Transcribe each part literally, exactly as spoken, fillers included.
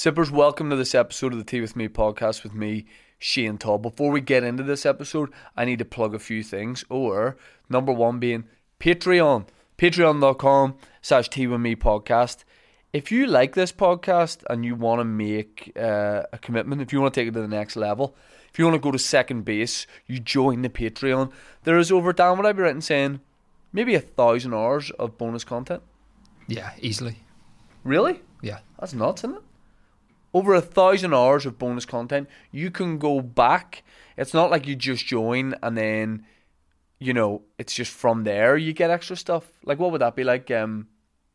Sippers, welcome to this episode of the Tea With Me podcast with me, Shane Tall. Before we get into this episode, I need to plug a few things. Or, number one being Patreon. Patreon.com slash Tea With Me podcast. If you like this podcast and you want to make uh, a commitment, if you want to take it to the next level, if you want to go to second base, you join the Patreon. There is over, Dan, what I'd be writing saying, maybe a thousand hours of bonus content. Yeah, easily. Really? Yeah. That's nuts, isn't it? Over a thousand hours of bonus content. You can go back. It's not like you just join and then, you know, it's just from there you get extra stuff. Like, what would that be like? Um,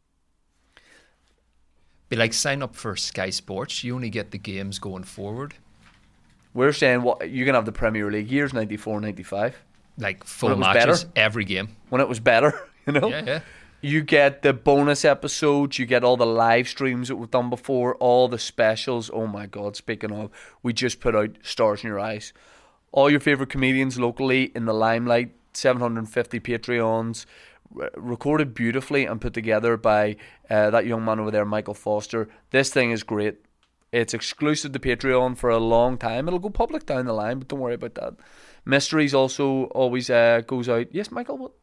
Be like sign up for Sky Sports. You only get the games going forward. We're saying what you can have the Premier League years, ninety-four, ninety-five. Like full matches, better. Every game. When it was better, you know? Yeah, yeah. You get the bonus episodes, you get all the live streams that we've done before, all the specials. Oh my God, speaking of, we just put out Stars in Your Eyes. All your favourite comedians locally in the limelight, seven hundred fifty Patreons, re- recorded beautifully and put together by uh, that young man over there, Michael Foster. This thing is great. It's exclusive to Patreon for a long time. It'll go public down the line, but don't worry about that. Mysteries also always uh, goes out. Yes, Michael, what?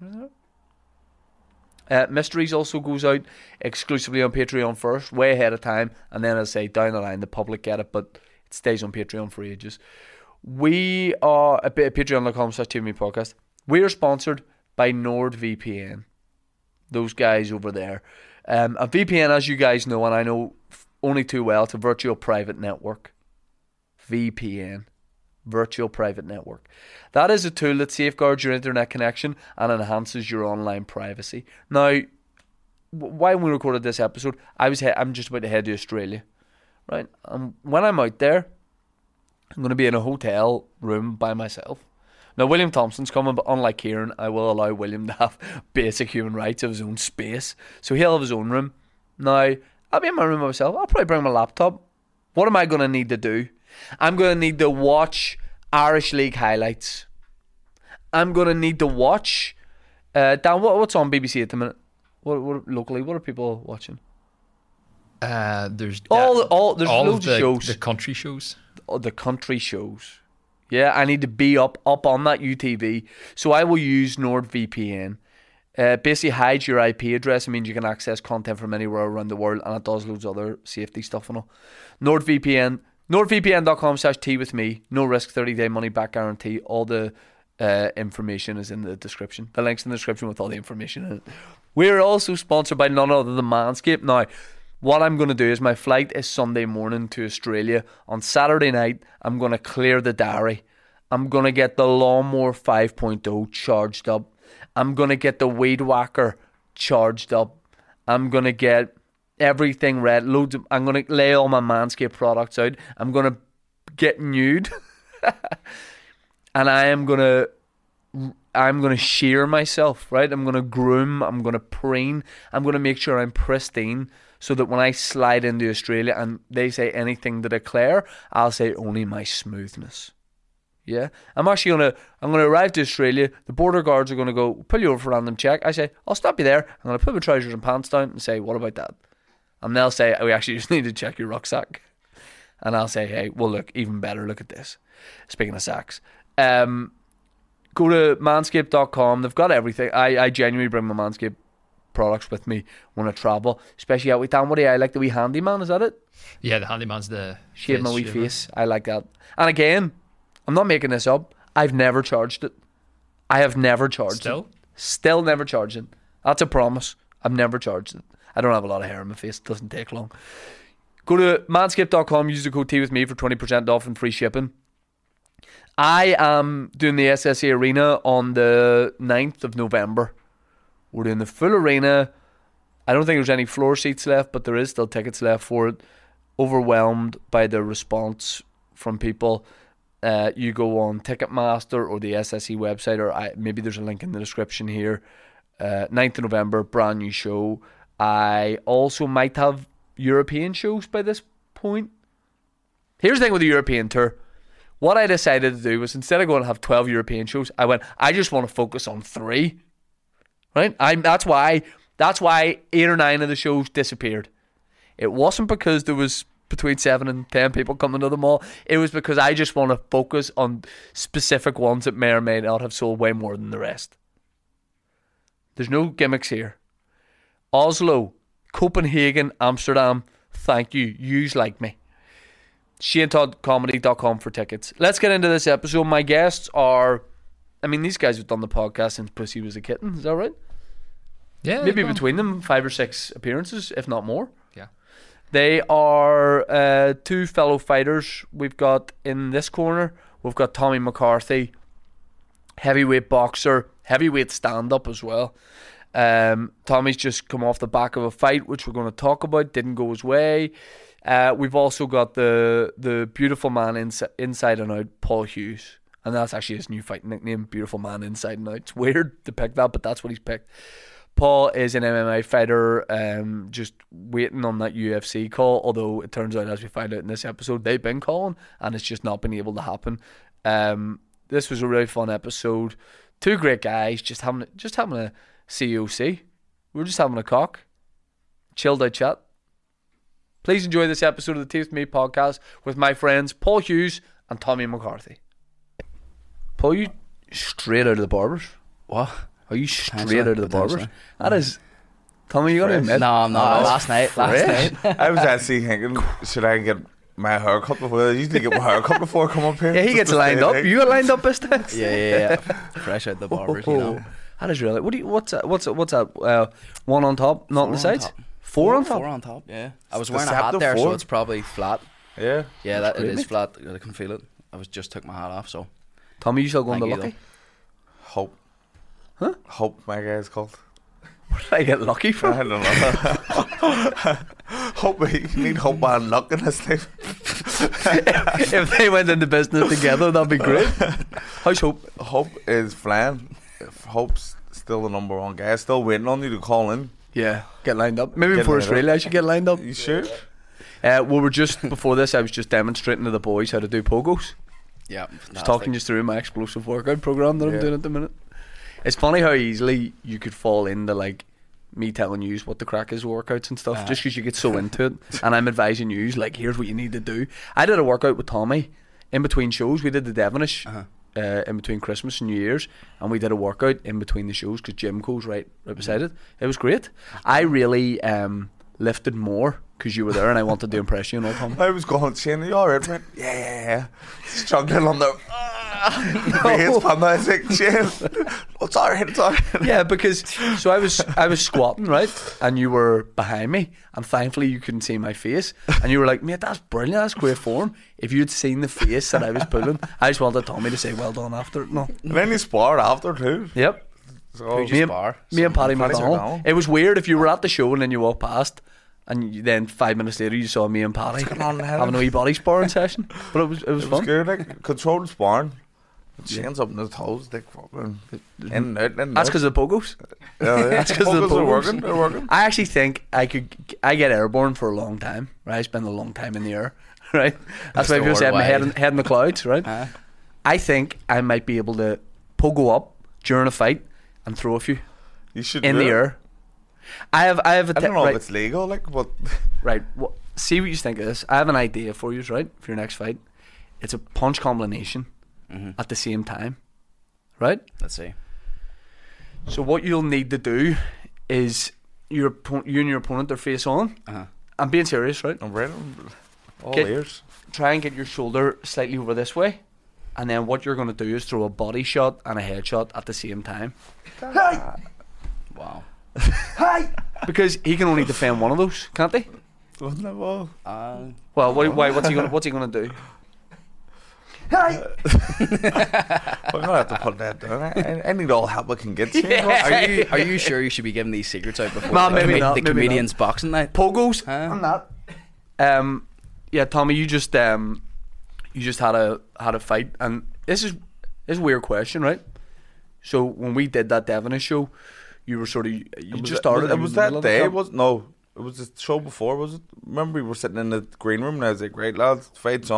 Uh, Mysteries also goes out exclusively on Patreon first, way ahead of time, and then as I say, down the line, the public get it, but it stays on Patreon for ages. We are a bit patreon.com slash TV podcast. We are sponsored by NordVPN. Those guys over there. Um, a V P N, as you guys know, and I know only too well, it's a virtual private network. V P N. Virtual private network. That is a tool that safeguards your internet connection and enhances your online privacy. Now, while we recorded this episode, I was he- I'm just about to head to Australia, right? And when I'm out there, I'm going to be in a hotel room by myself. Now, William Thompson's coming, but unlike Kieran, I will allow William to have basic human rights of his own space. So he'll have his own room. Now, I'll be in my room by myself. I'll probably bring my laptop. What am I going to need to do? I'm going to need to watch Irish League highlights. I'm going to need to watch... Uh, Dan, what, what's on B B C at the minute? What, what locally? What are people watching? Uh, there's all, all There's all loads of, the, of shows. The country shows. Oh, the country shows. Yeah, I need to be up, up on that U T V. So I will use NordVPN. Uh, basically hides your I P address. It means you can access content from anywhere around the world, and it does loads of other safety stuff and all. NordVPN... NordVPN.com slash tea with me. No risk, thirty day money back guarantee. All the uh, information is in the description. The link's in the description with all the information in it. We're also sponsored by none other than Manscaped. Now, what I'm going to do is my flight is Sunday morning to Australia. On Saturday night, I'm going to clear the diary. I'm going to get the Lawnmower five point oh charged up. I'm going to get the Weed Whacker charged up. I'm going to get... everything red, loads of, I'm going to lay all my Manscaped products out. I'm going to get nude. And I am going to I'm going to shear myself, right? I'm going to groom, I'm going to preen. I'm going to make sure I'm pristine so that when I slide into Australia and they say anything to declare, I'll say only my smoothness. Yeah, I'm actually gonna I'm gonna arrive to Australia. The border guards are gonna go pull you over for a random check. I say I'll stop you there. I'm gonna put my trousers and pants down and say, what about that? And they'll say, we actually just need to check your rucksack. And I'll say, hey, well, look, even better, look at this. Speaking of sacks. Um, go to manscaped dot com. They've got everything. I, I genuinely bring my Manscaped products with me when I travel. Especially out with Dan. What do I like? The wee handyman, is that it? Yeah, the handyman's the... Shave my wee face. I like that. And again, I'm not making this up. I've never charged it. I have never charged Still? it. Still never charged it. That's a promise. I've never charged it. I don't have a lot of hair on my face. It doesn't take long. Go to manscaped dot com. Use the code T with me for twenty percent off and free shipping. I am doing the S S A Arena on the ninth of November. We're doing the full arena. I don't think there's any floor seats left, but there is still tickets left for it. Overwhelmed by the response from people. Uh, you go on Ticketmaster or the S S E website, or I, maybe there's a link in the description here. Uh, ninth of November, brand new show. I also might have European shows by this point. Here's the thing with the European tour. What I decided to do was, instead of going to have twelve European shows, I went, I just want to focus on three. Right? I that's why that's why eight or nine of the shows disappeared. It wasn't because there was between seven and ten people coming to the mall. It was because I just want to focus on specific ones that may or may not have sold way more than the rest. There's no gimmicks here. Oslo, Copenhagen, Amsterdam, thank you. Yous like me. Shane Todd Comedy dot com for tickets. Let's get into this episode. My guests are, I mean, these guys have done the podcast since Pussy was a kitten. Is that right? Yeah. Maybe between them, five or six appearances, if not more. Yeah. They are uh, two fellow fighters. We've got in this corner, we've got Tommy McCarthy, heavyweight boxer, heavyweight stand-up as well. Um, Tommy's just come off the back of a fight, which we're going to talk about. Didn't go his way. Uh, we've also got the the beautiful man ins- inside and out, Paul Hughes. And that's actually his new fight nickname, Beautiful Man Inside and Out. It's weird to pick that, but that's what he's picked. Paul is an M M A fighter, um, just waiting on that U F C call, although it turns out, as we find out in this episode, they've been calling, and it's just not been able to happen. Um, this was a really fun episode. Two great guys, just having just having a C O C. We were just having a cock. Chilled out chat. Please enjoy this episode of the Tea With Me podcast with my friends Paul Hughes and Tommy McCarthy. Paul, you straight out of the barbers? What? Are you straight Potentially, out of the barbers? potentially. That is... Tommy, you got to Fresh. admit. No, I'm not. Oh, last night. Last fresh. night. I was actually thinking, should I get my hair cut before? I usually get my hair cut before I come up here. Yeah, he Just gets to lined stay up. like- You got lined up this time? Yeah, yeah, yeah. Fresh out the barbers, you know. That is really... What do you... What's that? What's that? What's that? Uh, one on top, not on the Four on sides? top. Four on top? Four on top, yeah. I was The wearing a hat Scepter there, so four. it's probably flat. Yeah. Yeah, that it great, is mate. flat. I can feel it. I was just took my hat off, so. Tommy, you still going to Thank you, Lucky? Hope. Huh? Hope, my guy's called. Where did I get Lucky I from? don't know. Hope, you need hope and luck in this life. If they went into business together, that'd be great. How's Hope? Hope is flying. If Hope's still the number one guy. Still waiting on you to call in. Yeah, get lined up. Maybe Get before lined up. Australia, I should get lined up. You sure? Uh, well, we're just before this. I was just demonstrating to the boys how to do pogos. Yeah. Just talking just through my explosive workout program that I'm Yeah. doing at the minute. It's funny how easily you could fall into like me telling you what the crack is with workouts and stuff, Uh-huh. just because you get so into it. And I'm advising you like, here's what you need to do. I did a workout with Tommy in between shows. We did the Devonish. Uh-huh. Uh, in between Christmas and New Year's, and we did a workout in between the shows because Jim goes right, right beside it. It was great. I really um, lifted more because you were there and I wanted to impress you and all, Tom. I was going, Shane, are you alright, man? Yeah, yeah, yeah. Struggling on the. Face pan. I was like, Shane, it's alright, it's alright. Yeah, because so I was I was squatting, right, and you were behind me, and thankfully you couldn't see my face, and you were like, mate, that's brilliant, that's great form. If you'd seen the face that I was pulling, I just wanted Tommy to say well done after it. No. And then he sparred after, too. Yep. So, Who'd Me you and, spar? me and Paddy Paddy McDonald. McDonald. It was weird if you were at the show and then you walked past, and you, then five minutes later you saw me and Paddy What's going on, Helen? having a wee body sparring session. But it was it was it fun. was good, like, controlled sparring. Shane's up in his toes, like, fucking, in and out, in and That's out. because of the pogos. Yeah, yeah. That's 'cause of the Focus are pogos. working, they're working. I actually think I could. I get airborne for a long time. Right, I spend a long time in the air. Right, that's why Mister people say my head in, Worldwide. head in the clouds. Right, Huh? I think I might be able to pogo up during a fight and throw a few You should in do the it. air. I have. I have a I don't te- know right, if it's legal, like, but right. Wha see what you think of this. I have an idea for you. Right, for your next fight, it's a punch combination Mm-hmm. at the same time. Right. Let's see. So what you'll need to do is your oppo- you and your opponent are face on. Uh-huh. I'm being serious, right? I'm right on all Get- ears. Try and get your shoulder slightly over this way, and then what you're going to do is throw a body shot and a head shot at the same time. Wow. Because he can only defend one of those, can't he? Wasn't that well? Uh, Well, what, why? What's he going? What's he going to do? We're gonna have to put that down. I, I need all help I can get. Shane. Yeah. are you are you sure you should be giving these secrets out before Nah, the, maybe comi- not, the maybe comedians boxing night? Pogos. Huh? I'm not. Um, yeah, Tommy, you just um, you just had a had a fight, and this is this is a weird question, right? So when we did that Devonish show, you were sort of you It was just that- started. It you was were in the middle that of the day. camp. Was no. It was the show before. Was it? Remember we were sitting in the green room, and I was like, "Right, lads, fight's on."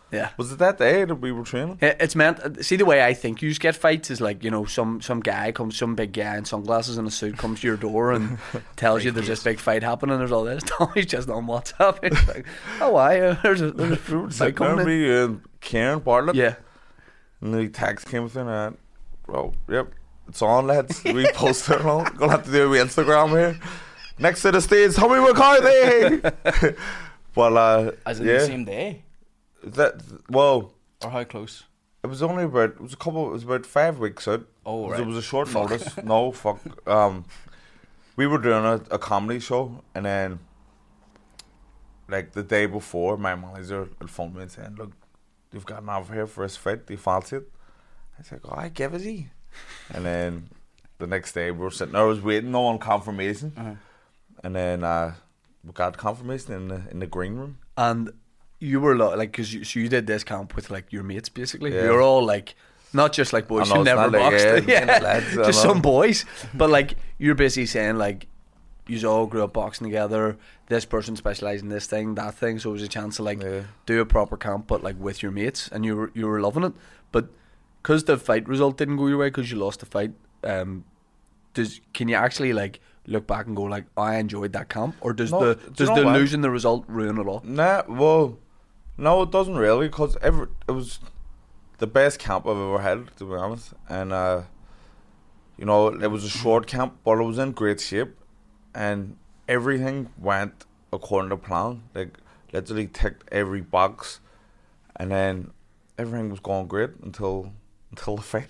Yeah. Was it that day that we were training? It- It's meant. See, the way I think you get fights is like, you know, some some guy comes, some big guy in sunglasses and a suit comes to your door and tells you there's this big fight happening. There's all this. Tommy's just on WhatsApp. It's like, oh, why? Uh, there's a there's a fruit fight coming Remember in. me and Karen Bartlett? Yeah. And the text came through and well, yep, it's on, lads. We posted it on. Gonna have to do it with Instagram here. Next to the stage, Tommy McCarthy. Well, uh, As in yeah, the same day? that well, Or how close? it was only about it was a couple. It was about five weeks out. Oh, It right. was a short notice. No, fuck. Um, we were doing a, a comedy show, and then like the day before, my manager had phoned me and saying, "Look, you've got an offer here for this fight. Do you fancy it?" I was like, "Oh, I give it to you." And then the next day, we were sitting there. I was waiting on confirmation, Uh-huh. and then uh, we got confirmation in the in the green room. And you were lo- like, because you, so you did this camp with like your mates basically. Yeah. You're all like, not just like boys I know, who it's never not like, boxed, yeah, yeah, lads, I just know. some boys. But like, you're basically saying like, you all grew up boxing together. This person specialised in this thing, that thing. So it was a chance to like Yeah. do a proper camp, but like with your mates, and you were you were loving it. But because the fight result didn't go your way, because you lost the fight, um, does can you actually like look back and go like, oh, I enjoyed that camp, or does No, the do you does know the what? losing the result ruin it all? Nah, well, no, it doesn't really, because every it was the best camp I've ever had, to be honest. And uh, you know, it was a short camp, but it was in great shape, and everything went according to plan. Like literally ticked every box, and then everything was going great until until the fight.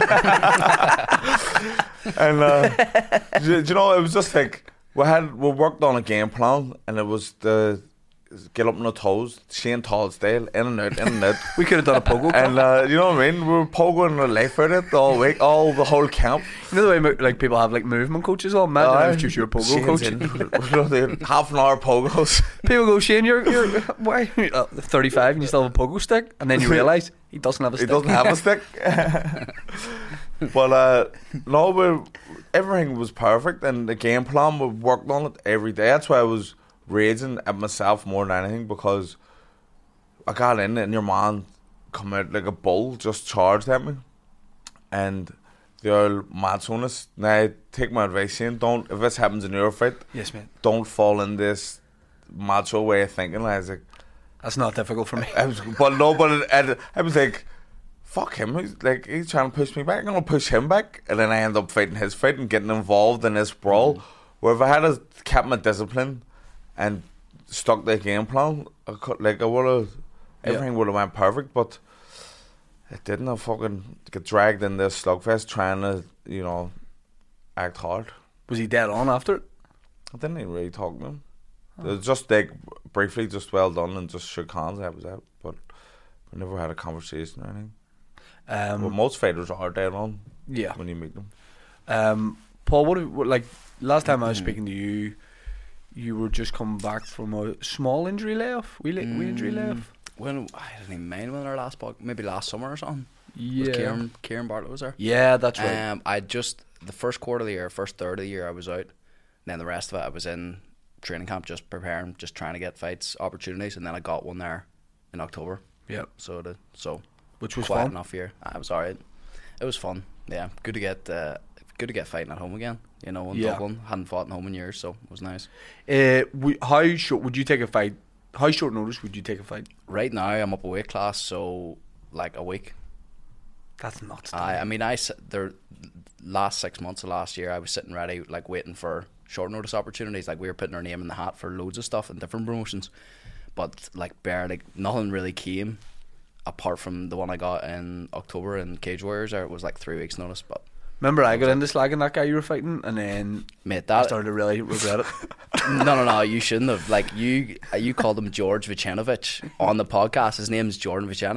And uh, do, do you know, it was just like we had we worked on a game plan, and it was the get up on the toes, Shane Tall style, in and out, in and out. We could have done a pogo camp. And uh, you know what I mean? We were pogoing the life out of it all week, all the whole camp. You know the way mo- like people have like movement coaches on. Imagine I was Aye. just your pogo Shane's coach. in. You know, they had half an hour pogos. People go, Shane, you're you're why uh, thirty-five and you still have a pogo stick, and then you realise he doesn't have a He stick. doesn't have a stick. But uh, no, we everything was perfect, and the game plan, we worked on it every day. That's why I was raging at myself more than anything, because I got in and your man come out like a bull, just charged at me, and the old Matsonis. Now take my advice, Shane. Don't, if this happens in your fight, Yes, man. don't fall in this macho way of thinking. I was like, That's not difficult for me. I was, but no, but it, it, I was like, fuck him. He's like, he's trying to push me back. I'm gonna push him back, and then I end up fighting his fight and getting involved in this brawl. Where if I had a, kept my discipline and stuck to the game plan, I could, like I would have, everything would have went perfect. But it didn't. I fucking get dragged in this slugfest trying to, you know, act hard. Was he dead on after it? I didn't even really talk to him. It was just like briefly, just well done, and just shook hands. That was it. But we never had a conversation or anything. Um, Well, most fighters are dead on yeah. when you meet them. Um, Paul, what, what like last time I was speaking to you, you were just coming back from a small injury layoff. We mm. we injury layoff. When I don't even mind when our last pod, maybe last summer or something. Yeah. With Kieran, Kieran Bartlett was there. Yeah, that's right. Um, I just the first quarter of the year, first third of the year, I was out. And then the rest of it, I was in training camp, just preparing, just trying to get fights, opportunities, and then I got one there in October. Yeah. So the so Which was quiet fun. enough year. I was alright. It was fun. Yeah, good to get uh, good to get fighting at home again. You know, in Yeah. Dublin, hadn't fought in home in years, so it was nice. Uh, we, how short would you take a fight? How short notice would you take a fight? Right now, I'm up a weight class, so like a week. That's nuts. I, I mean, I s- there last six months of last year, I was sitting ready, like waiting for short notice opportunities. Like we were putting our name in the hat for loads of stuff and different promotions, but like barely, nothing really came apart from the one I got in October in Cage Warriors. There it was like three weeks notice, but Remember, I got into slagging that guy you were fighting, and then mate, I that started to really regret it. no, no, no, you shouldn't have. Like you, you called him George Vicenovic on the podcast. His name's Jordan Vicenis,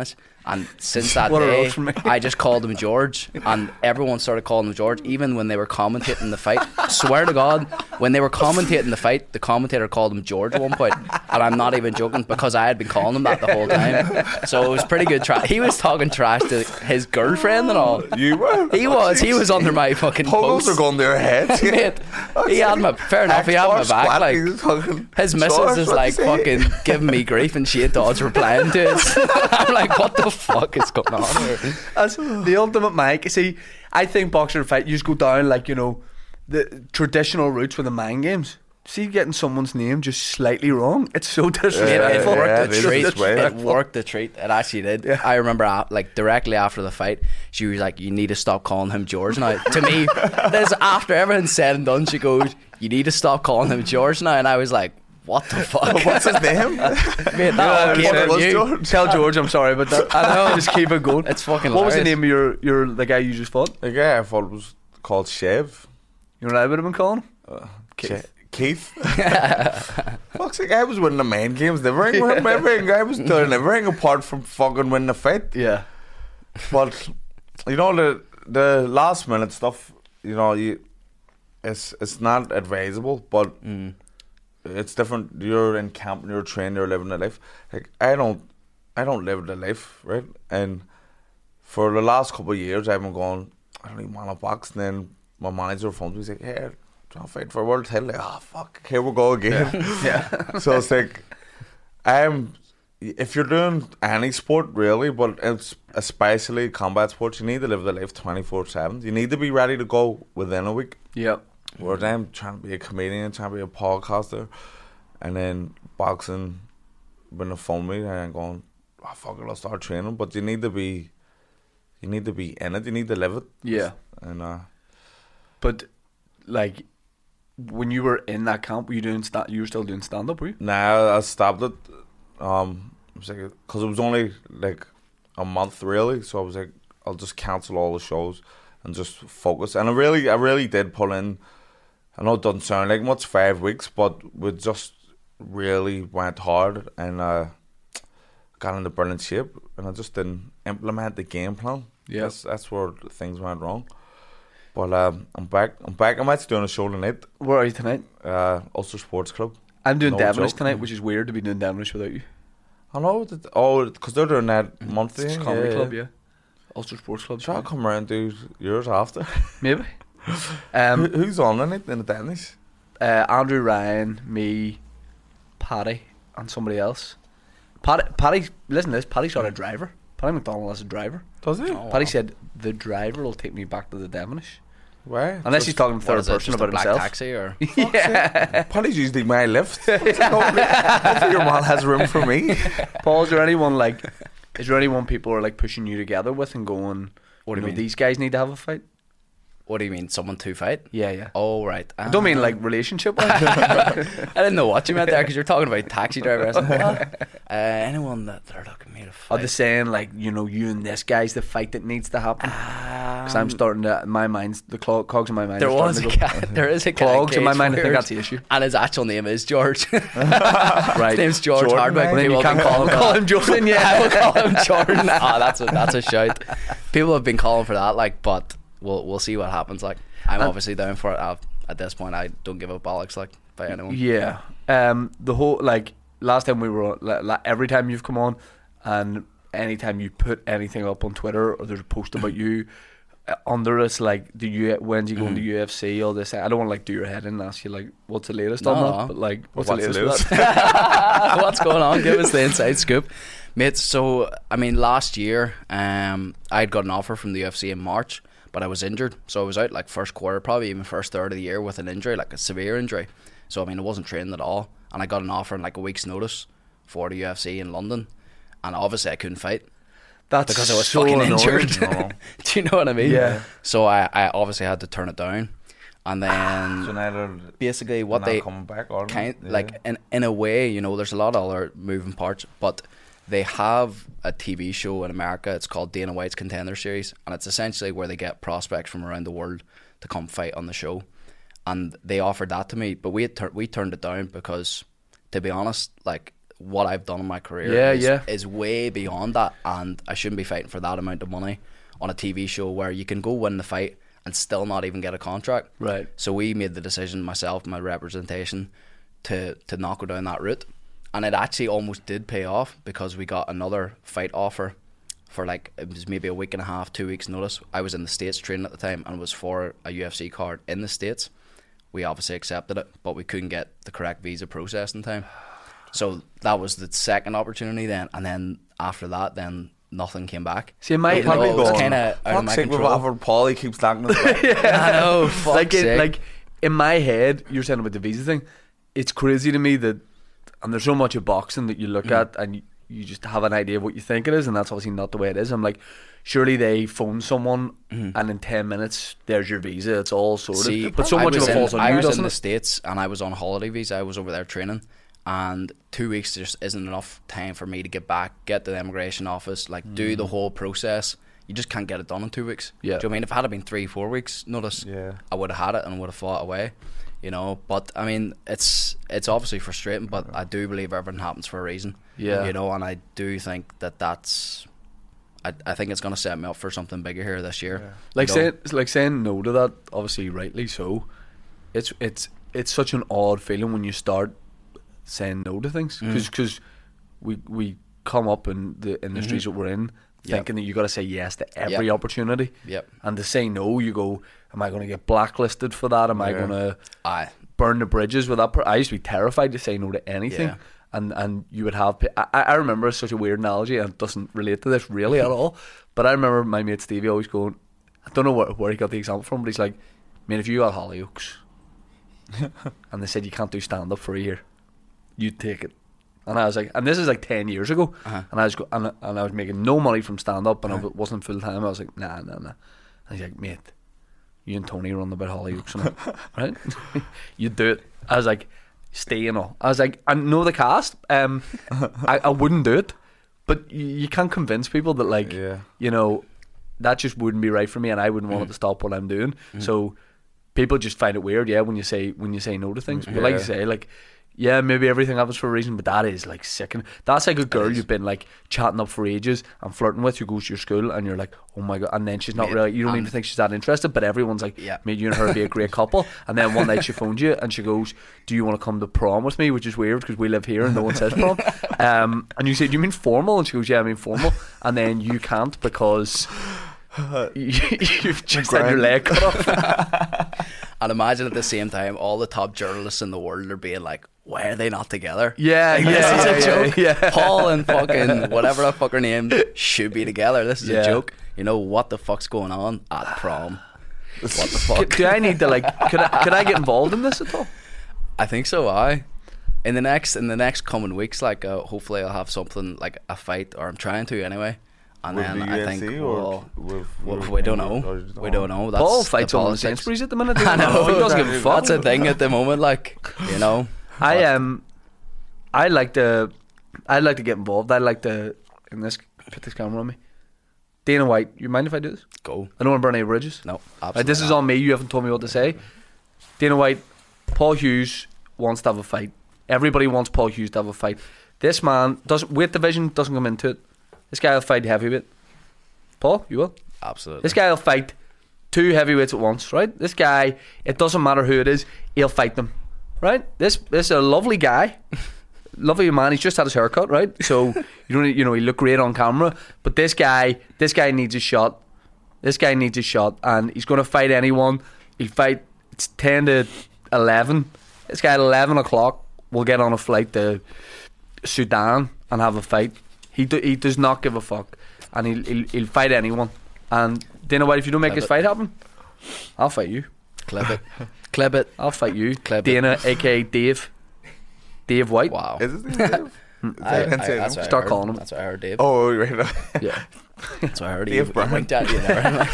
And since that What a day, roast for me. I just called him George, and everyone started calling him George, even when they were commentating the fight. Swear to God, when they were commentating the fight, the commentator called him George at one point, and I'm not even joking, because I had been calling him that the whole time. So it was pretty good trash. He was talking trash to his girlfriend and all. You were. He was. He was under my fucking Puggles post. are going to their heads. Mate, he had my fair enough. He had my back. Like his missus is like fucking giving me grief, and Shane Dodds replying to it. I'm like, what the fuck is going on here? That's the ultimate mic. See, I think boxer and fight, you just go down like, you know, the traditional routes with the mind games. See, getting someone's name just slightly wrong, it's so Mate, disrespectful. it worked Yeah, the it is treat. this way. It worked the treat. It actually did. Yeah. I remember, uh, like directly after the fight, she was like, "You need to stop calling him George now." To me, this after everything's said and done, she goes, "You need to stop calling him George now," and I was like, "What the fuck?" What's his name? Mate, that all came what from was you. George? Tell George I'm sorry about that. I know. Just keep it going. It's fucking. What was the hilarious. name of your, your the guy you just fought? The guy I thought was called Chev. You know what I would have been calling him? Uh, Keith. Che- Keith. Fuck's sake, I was winning the main games. Everything, everything, I was doing everything apart from fucking winning the fight. Yeah. But you know the the last minute stuff. You know you, it's it's not advisable, but Mm. it's different. You're in camp, and you're trained, you're living the life. Like I don't, I don't live the life, right? And for the last couple of years, I've been going, I don't even want to box. And then my manager phones me, he's like, "Hey, trying to fight for a world title." Like, oh fuck, here we go again. Yeah. So it's like, I'm. If you're doing any sport, really, but it's especially combat sports, you need to live the life twenty-four seven. You need to be ready to go within a week. Yeah. Whereas I'm trying to be a comedian, trying to be a podcaster, and then boxing, when they phone me, and I'm going, oh, fuck it, I'll start training. But you need to be, you need to be in it. You need to live it. Yeah. And uh, But like when you were in that camp, were you doing sta- you were still doing stand up, were you? now I stopped it. Um, I was like, because it was only like a month really, so I was like, I'll just cancel all the shows and just focus. And I really, I really did pull in. I know it doesn't sound like much, five weeks, but we just really went hard and uh, got into brilliant shape. And I just didn't implement the game plan. Yeah. That's, that's where things went wrong. But um, I'm back. I'm back. I'm actually doing a show tonight. Where are you tonight? Uh, Ulster Sports Club. I'm doing No Devonish joke. tonight, which is weird to be doing Devonish without you. I know. That, oh, because they're doing that monthly. It's a comedy club, yeah. Ulster Sports Club. Try to come around and do yours after. Maybe. Who, Um, who's on in it in the Danish? uh, Andrew Ryan, me, Paddy, and somebody else. Paddy, Paddy, listen to this. Paddy shot a driver. Paddy McDonald as a driver. Does he? Oh, Paddy wow. said the driver will take me back to the Devonish. Why? Unless he's talking What third is it, person just a about black himself. taxi or? Yeah. Paddy's usually my lift. Hopefully, hopefully your man has room for me. Paul, is there anyone like? Is there anyone people are like pushing you together with and going? What do you know, mean? These guys need to have a fight. What do you mean? Someone to fight? Yeah, yeah. Oh right. I don't mean Ah. like relationship. wise. I didn't know what you meant there because you're talking about taxi drivers. I was like, what? Uh, anyone that they're looking me to Are fight. they saying like, you know, you and this guy's the fight that needs to happen? Because I'm Um, starting to, my mind's the clog, cogs in my mind. There are was a starting to guy. There is a go. guy. Clogs in my Cage mind. I think Warriors, that's the issue. and his actual name is George. Right. His name's George Jordan, Hardwick. right? Then you People can't have been call him, calling call for him Jordan. that. I will Yeah. call him Jordan. Ah, that's a that's a shout. People have been calling for that, like, but we'll we'll see what happens. Like, I'm And- obviously down for it. I've, at this point, I don't give a bollocks like by anyone. Yeah. Um. The whole like last time we were on, like, like, every time you've come on, and anytime you put anything up on Twitter or there's a post about you. uh, Under us, like, do you when's you going to Mhm. U F C? All this, I don't want to like do your head in and ask you like, what's the latest No, on no. that? But like, what's, What's the the latest? with that? What's going on? Give us the inside scoop, mate. So, I mean, last year, um, I'd got an offer from the U F C in March, but I was injured, so I was out like first quarter, probably even first third of the year with an injury, like a severe injury. So, I mean, I wasn't training at all, and I got an offer in like a week's notice for the U F C in London, and obviously I couldn't fight That's because I was so fucking annoying. injured. No. Do you know what I mean? Yeah. So I, I obviously had to turn it down, and then So now they're basically what not they coming back, are they? kind Yeah. like in in a way, you know, there's a lot of other moving parts, but they have a T V show in America. It's called Dana White's Contender Series, and it's essentially where they get prospects from around the world to come fight on the show. And they offered that to me, but we had tur- we turned it down because, to be honest, like what I've done in my career Yeah, is, yeah. is way beyond that, and I shouldn't be fighting for that amount of money on a T V show where you can go win the fight and still not even get a contract. Right. So we made the decision, myself, my representation, to to not go down that route, and it actually almost did pay off because we got another fight offer for like, it was maybe a week and a half, two weeks notice. I was in the States training at the time and it was for a U F C card in the States. We obviously accepted it, but we couldn't get the correct visa processed in time. So that was the second opportunity then, and then after that, then nothing came back. See, in my Even though it was going, kind of out of Fuck's my sake, with control. Alfred Paul, he keeps knocking us back. I know, fuck's like, in, sake. like in my head, you're saying about the visa thing. It's crazy to me that, and there's so much of boxing that you look Mm. at and you, you just have an idea of what you think it is, and that's obviously not the way it is. I'm like, surely they phone someone and in ten minutes there's your visa. It's all sorted. Mm-hmm. See, but so I much of was it in- falls on I you, was in doesn't the it? States and I was on holiday visa. I was over there training, and two weeks just isn't enough time for me to get back, get to the immigration office, like do the whole process. You just can't get it done in two weeks. Yeah. Do you know what I mean? If it had been three, four weeks notice, Yeah. I would have had it and would have fought away. You know, but I mean, it's it's obviously frustrating, but I do believe everything happens for a reason. Yeah. You know, and I do think that that's. I I think it's going to set me up for something bigger here this year. Like You know? saying, like saying no to that, obviously rightly so. It's it's it's such an odd feeling when you start saying no to things because Mm. we we come up in the industries that we're in Yep. thinking that you got to say yes to every Yep. opportunity. Yep. And to say no, you go, am I going to get blacklisted for that? Am I Yeah. going to Aye. burn the bridges with that? Per- I used to be terrified to say no to anything. Yeah. And and you would have. pe- I, I remember, it's such a weird analogy and it doesn't relate to this really at all. But I remember my mate Stevie always going, I don't know where, where he got the example from, but he's like, man, if you got Hollyoaks and they said you can't do stand up for a year, you'd take it. And I was like, and this is like ten years ago, Uh-huh. and I was go, and, and I was making no money from stand up, and Uh-huh. I wasn't full time. I was like, nah, nah, nah. And he's like, mate, you and Tony run about Hollyoaks, and all, right? You do it. I was like, stay and all. I was like, I know the cast. Um, I, I wouldn't do it, but you, you can't convince people that like, Yeah. you know, that just wouldn't be right for me, and I wouldn't want it to stop what I'm doing. So people just find it weird, yeah, when you say when you say no to things. But like you Yeah. say, like, yeah, maybe everything happens for a reason, but that is like sickening. That's like a girl you've been like chatting up for ages and flirting with, who goes to your school, and you're like, oh my god, and then she's not Mate, really, you don't um, even think she's that interested, but everyone's like, Yeah. mate, you and her would be a great couple. And then one night she phones you and she goes, do you want to come to prom with me? Which is weird because we live here and no one says prom. Um, and you say, do you mean formal? And she goes, yeah, I mean formal. And then you can't because you, you've just had your leg cut off. And imagine at the same time, all the top journalists in the world are being like, why are they not together? Yeah, Like, yeah, this is yeah, a joke. yeah, yeah. Paul and fucking whatever the fuck her name should be together. This is Yeah. a joke. You know, what the fuck's going on at prom? What the fuck? Do I need to like, could I, could I get involved in this at all? I think so. I in the next in the next coming weeks, like uh, hopefully I'll have something like a fight, or I'm trying to anyway. And With then the I U F think C we'll, or with, well, with- we don't or know. just- We don't know. That's Paul the fights on the politics. Sainsbury's at the minute. I know. He doesn't give a fuck. That's a thing at the moment. Like, you know. I um, I like to, I'd like to get involved. I'd like to, in this, put this camera on me. Dana White, you mind if I do this? Go. I don't want to burn any bridges. No, Right, absolutely. this is not. on me. You haven't told me what to say. Dana White, Paul Hughes wants to have a fight. Everybody wants Paul Hughes to have a fight. This man doesn't weight division doesn't come into it. This guy will fight heavyweight. Paul, you will. Absolutely. This guy will fight two heavyweights at once, right? This guy, it doesn't matter who it is, he'll fight them, right? This this is a lovely guy, lovely man. He's just had his haircut, right? So you don't, you know, he look great on camera. But this guy, this guy needs a shot. This guy needs a shot, and he's going to fight anyone. He'll fight. It's ten to eleven. This guy at eleven o'clock will get on a flight to Sudan and have a fight. He do, he does not give a fuck, and he'll he'll, he'll fight anyone. And Dana White, if you don't make Clip this it. fight happen, I'll fight you. Clip it. Clip it. I'll fight you. Clip it. Dana, aka Dave, Dave White. Wow. Is it? Is it? Is I, I, that insane? that's what I Start heard. calling him. That's what I heard, Dave. Oh, right. Yeah. That's what I heard. Dave he, Brown. He winked at you there.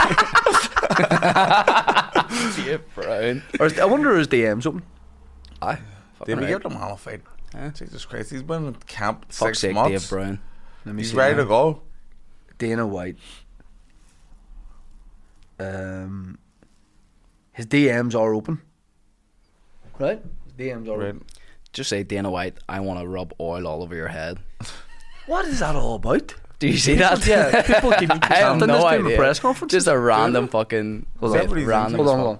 Dave Brown. Or is, I wonder is D Ms open? Aye. Did we right. get him on a fight? Huh? Jesus Christ, he's been at camp Fuck's six sake, months. Dave Brown. Let me He's see ready now. to go. Dana White. Um, his D Ms are open. Right? His D Ms are Right. open. Just say, Dana White, I want to rub oil all over your head. What is that all about? Do you see that? Yeah, people keep I have chanting no this during idea. a press conference. Just a random fucking Hold bit, on. Somebody's random. Hold on, hold on.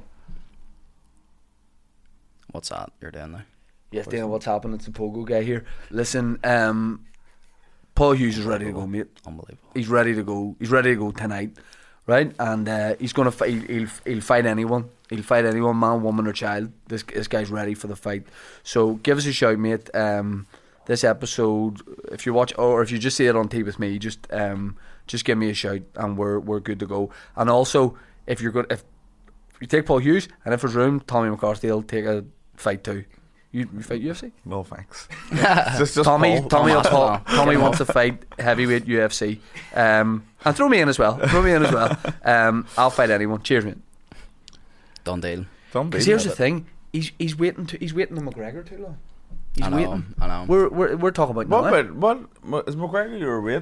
What's that you're doing there? Yes, Dana, what's happening? It's the Pogo guy here. Listen, um, Paul Hughes is ready to go, mate. Unbelievable. He's ready to go. He's ready to go tonight, right? And uh, he's gonna fight. He'll, he'll he'll fight anyone. He'll fight anyone, man, woman, or child. This this guy's ready for the fight. So give us a shout, mate. Um, this episode, if you watch or if you just see it on T V with me, just um, just give me a shout, and we're we're good to go. And also, if you're good, if, if you take Paul Hughes, and if there's room, Tommy McCarthy will take a fight too. You, you fight U F C? No thanks. just, just Tommy, Paul. Tommy, will Come call, on. Tommy wants to fight heavyweight U F C, um, and throw me in as well. Throw me in as well. Um, I'll fight anyone. Cheers, mate. Done deal. Don't be. Because here's the thing: he's he's waiting to he's waiting on McGregor too long. He's I know. waiting. I know. We're we're we're talking about What, now. but what, what is McGregor your weight?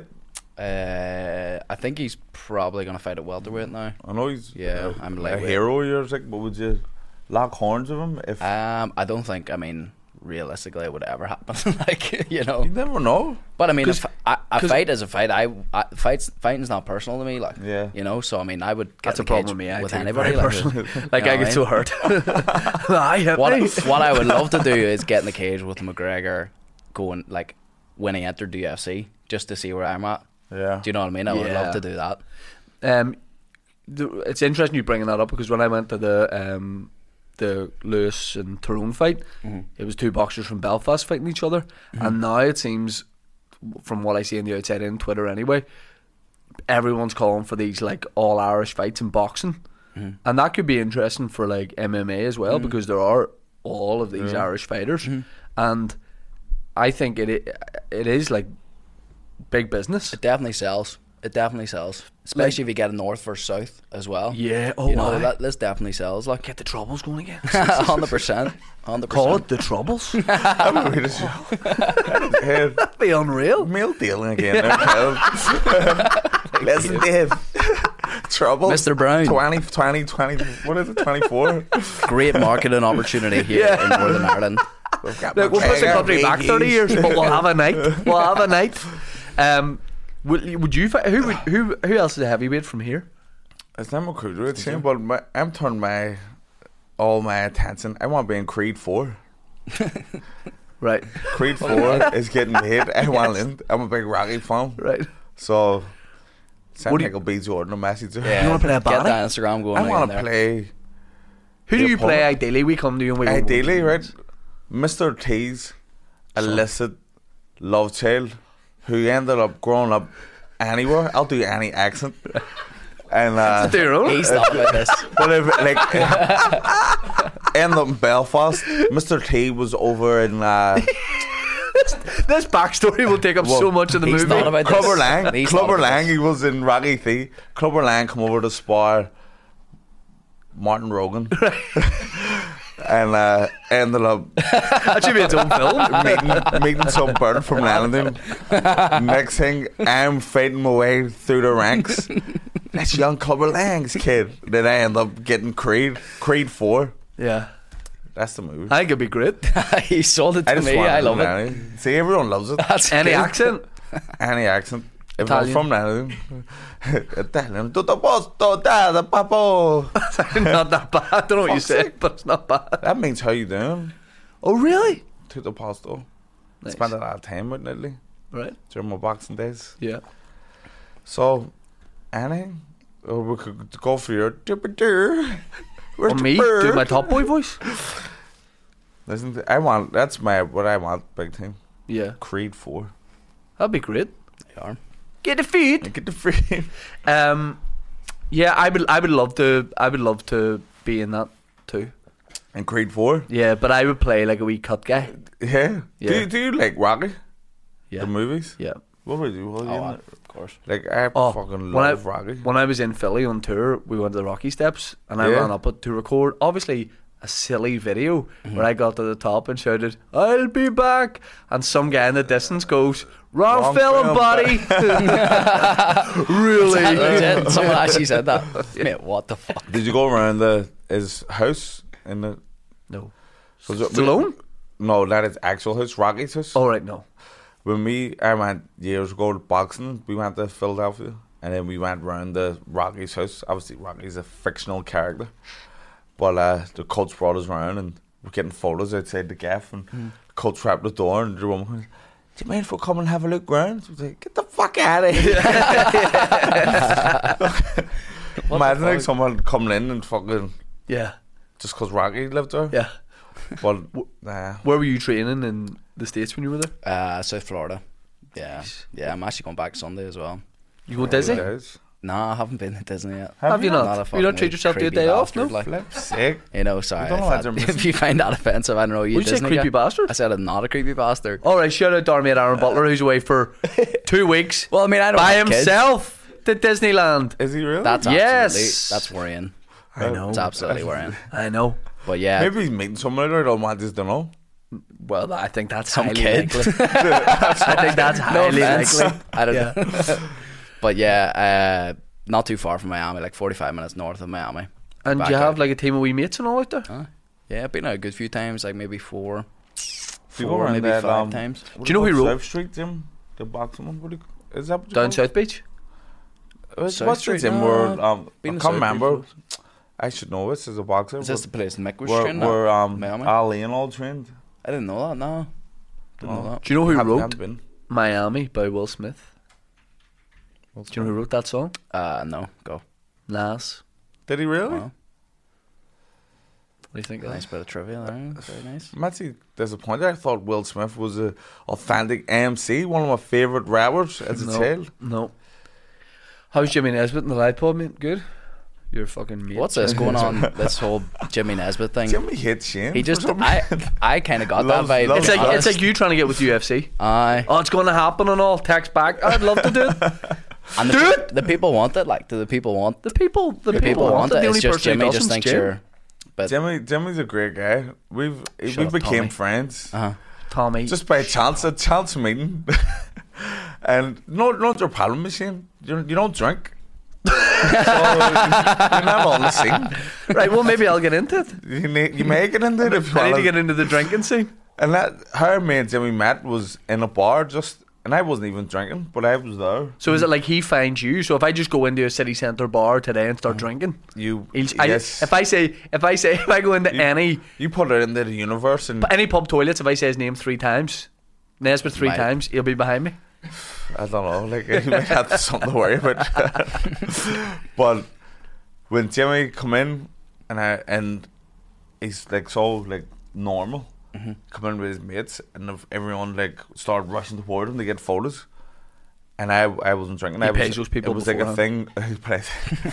Uh, I think he's probably going to fight at welterweight now. I know he's Yeah, a, I'm a lightweight. hero of yours. Like, but would you lock horns of him if Um, I don't think. I mean, realistically, it would ever happen. Like, you know. you never know? But I mean, 'Cause- if a, a 'cause- fight is a fight. I, I fights fighting's not personal to me. Like, Yeah. you know. So I mean, I would get That's in a the problem cage with me. I with take it anybody. very Like, personally. you Like know I what get so hurt. I hit what me. what I would love to do is get in the cage with McGregor, going like when he entered the U F C, just to see where I'm at. Yeah. Do you know what I mean? I would Yeah. love to do that. Um, the, it's interesting you bringing that up because when I went to the um, the Lewis and Tyrone fight, Mhm. it was two boxers from Belfast fighting each other, and now it seems, from what I see on the outside in Twitter anyway, everyone's calling for these like all Irish fights in boxing, Mhm. and that could be interesting for like M M A as well because there are all of these Yeah. Irish fighters, and I think it i- it is like big business. It definitely sells. It definitely sells, especially if you get a north versus south as well. Yeah, oh you know wow. that this definitely sells. Like, Get the troubles going again. hundred percent, hundred Call percent. it the troubles. I'm a real head. That'd be unreal. Meal dealing again. There, Kev. Listen, Dave. Trouble. Mister Brown. twenty, twenty, twenty. What is it? twenty-four. Great marketing opportunity here Yeah. in Northern Ireland. We've got Look, we'll push the McGregor, country back Biggie. thirty years, but we'll have a night. We'll have a night. Um, would, would you? Fi- who would? Who? Who else is a heavyweight from here? It's not my crew, it's him, but my, I'm turning my all my attention. I want to be in Creed four. Right. Creed four is getting made. I want in. I'm a big Rocky fan. Right. So, send What do you- Michael B. Jordan a message. Yeah, You wanna play a get body? that Instagram going. I again want to there. play. Who do The you play opponent. ideally? We come to you and we go, Ideally, right? Mister T's illicit love child who ended up growing up anywhere. I'll do any accent. And uh, Do your own. He's not with this. whatever, like, end up in Belfast. Mister T was over in uh, This backstory will take up Well, so much of the he's movie. not about Clubber this. Lang. He's Clubber not about Lang. this. He was in Rocky Three. Clubber Lang come over to spar Martin Rogan, and uh, ended up That should be its own film. meeting, meeting some bird from London. Next thing, I'm fighting my way through the ranks. That's young Clubber Lang's kid. Then I end up getting Creed, Creed Four. Yeah. That's the movie. I think it'd be great. He sold it I to just me. want I to love know it. Nanny. See, everyone loves it. That's Any good. accent? Any accent. If Italian. I'm from London, Italian. Tutto posto, da da papo. Not that bad. I don't know what you Fuck's say, sake. but it's not bad. That means how you doing. Oh, really? Tutto posto. Nice. Spent a lot of time with Italy Right. during my boxing days. Yeah. So, anything? Or we could go for your dipper. Or me? Do my top boy voice? Listen, I want. That's my what I want. Big team. Yeah. Creed Four. That'd be great. They are. Get the feed. Get the free. Um, yeah, I would. I would love to. I would love to be in that too. And Creed Four. Yeah, but I would play like a wee cut guy. Yeah. Yeah. Do you, do you like Rocky? Yeah. The movies. Yeah. What would you? What would you Oh, in I- it? of course. Like I Oh, fucking when I- love Rocky. When I was in Philly on tour, we went to the Rocky Steps, and I Yeah. ran up it to record. Obviously, a silly video where I got to the top and shouted, "I'll be back," and some guy in the distance goes, "Wrong, Wrong film, film, buddy." Really? That's it. Someone actually said that. Mate, what the fuck? Did you go around the his house in the? No. Was it, Stallone? No, that is actual house, Rocky's house. All right, no. When we, I went years ago to boxing, we went to Philadelphia, and then we went round the Rocky's house. Obviously, Rocky's a fictional character, but uh, the coach brought us round, and we're getting photos outside the gaff, and mm. the coach rapped the door, and the woman goes, "Do you mind if we come and have a look round?" So we was like, "Get the fuck out of here!" Imagine like someone coming in and fucking yeah, just because Rocky lived there. Yeah, but nah. Where were you training in the States when you were there? Uh, South Florida. Yeah, yeah. I'm actually going back Sunday as well. You go Disney? No, I haven't been to Disney yet. Have, have you not? not you don't treat yourself to a day off, no? Like, sick. You know, sorry. If, I, if you find that offensive, I don't know. You Would you say creepy guy? bastard? I said I'm not a creepy bastard. All right, shout out to our mate Aaron Butler, who's away for two weeks. Well, I mean, I don't by have himself kids. to Disneyland. Is he really? That's yes. That's worrying. I know. It's absolutely worrying. I know. But yeah, maybe he's meeting someone out. I don't want this to know. Well, I think that's Some highly kid. likely. I think that's highly no likely. I don't yeah. know. But yeah, uh, not too far from Miami, like forty-five minutes north of Miami. And do you have out. like a team of wee mates and all out there? Uh, yeah, I've been out a good few times, like maybe four, four four maybe that, five um, times. Do you know who wrote South Street Gym? The boxing one? What do you, is that what you down call South Beach? What's South what's the Street? gym No, where um, I been to can't South remember. Beach. I should know this as a boxer. Is this the place Mick was where, training where at? um, Miami? Ali and all trained? I didn't know that. No, didn't Oh. know that. Do you know who Haven't- wrote haven't been. Miami by Will Smith? Do you know who wrote that song? Uh, no, go. Nas. Did he really? Wow. What do you think of Nice that? bit of trivia there. Very nice. I'm actually disappointed. I thought Will Smith was a authentic M C, one of my favourite rappers as a No. child. No. How's Jimmy Nesbitt in the live pub, mate? Good? You're fucking mate. What's this going on? This whole Jimmy Nesbitt thing. Jimmy hates Shane. He for just, some I, reason. I kind of got Loves- that vibe. loves It's like honest. it's like you trying to get with U F C. Aye. Oh, it's going to happen and all. Text back. I'd love to do it. And the, Do it! The people want it. Like, do the people want? The people, the, The people want it. it. The only It's just person who Jimmy just doesn't thinks is Jim. you're. But Jimmy, Jimmy's a great guy. We've Shut we up, became Tommy. friends uh-huh. Tommy. just by chance, a chance meeting. And no, not your problem, Shane. You you don't drink. So you're not on the scene. Right, well, maybe I'll get into it. You, may, you may get into it if you I need want. to get into the drinking scene. And that how me and Jimmy met was in a bar, just and I wasn't even drinking, but I was there. So is it like he finds you? So if I just go into a city centre bar today and start drinking, You he'll, I, yes, if I say, if I say, if I go into You- any you put it into the universe, and any pub toilets, if I say his name three times, Nesbitt three Might. times, he'll be behind me. I don't know, like you might have something to worry about. But when Jimmy come in and I and he's like so like normal, Mm-hmm. come in with his mates, and if everyone like started rushing toward him to get photos, and I I wasn't drinking. He I was, pays those people It was like a thing, he pays.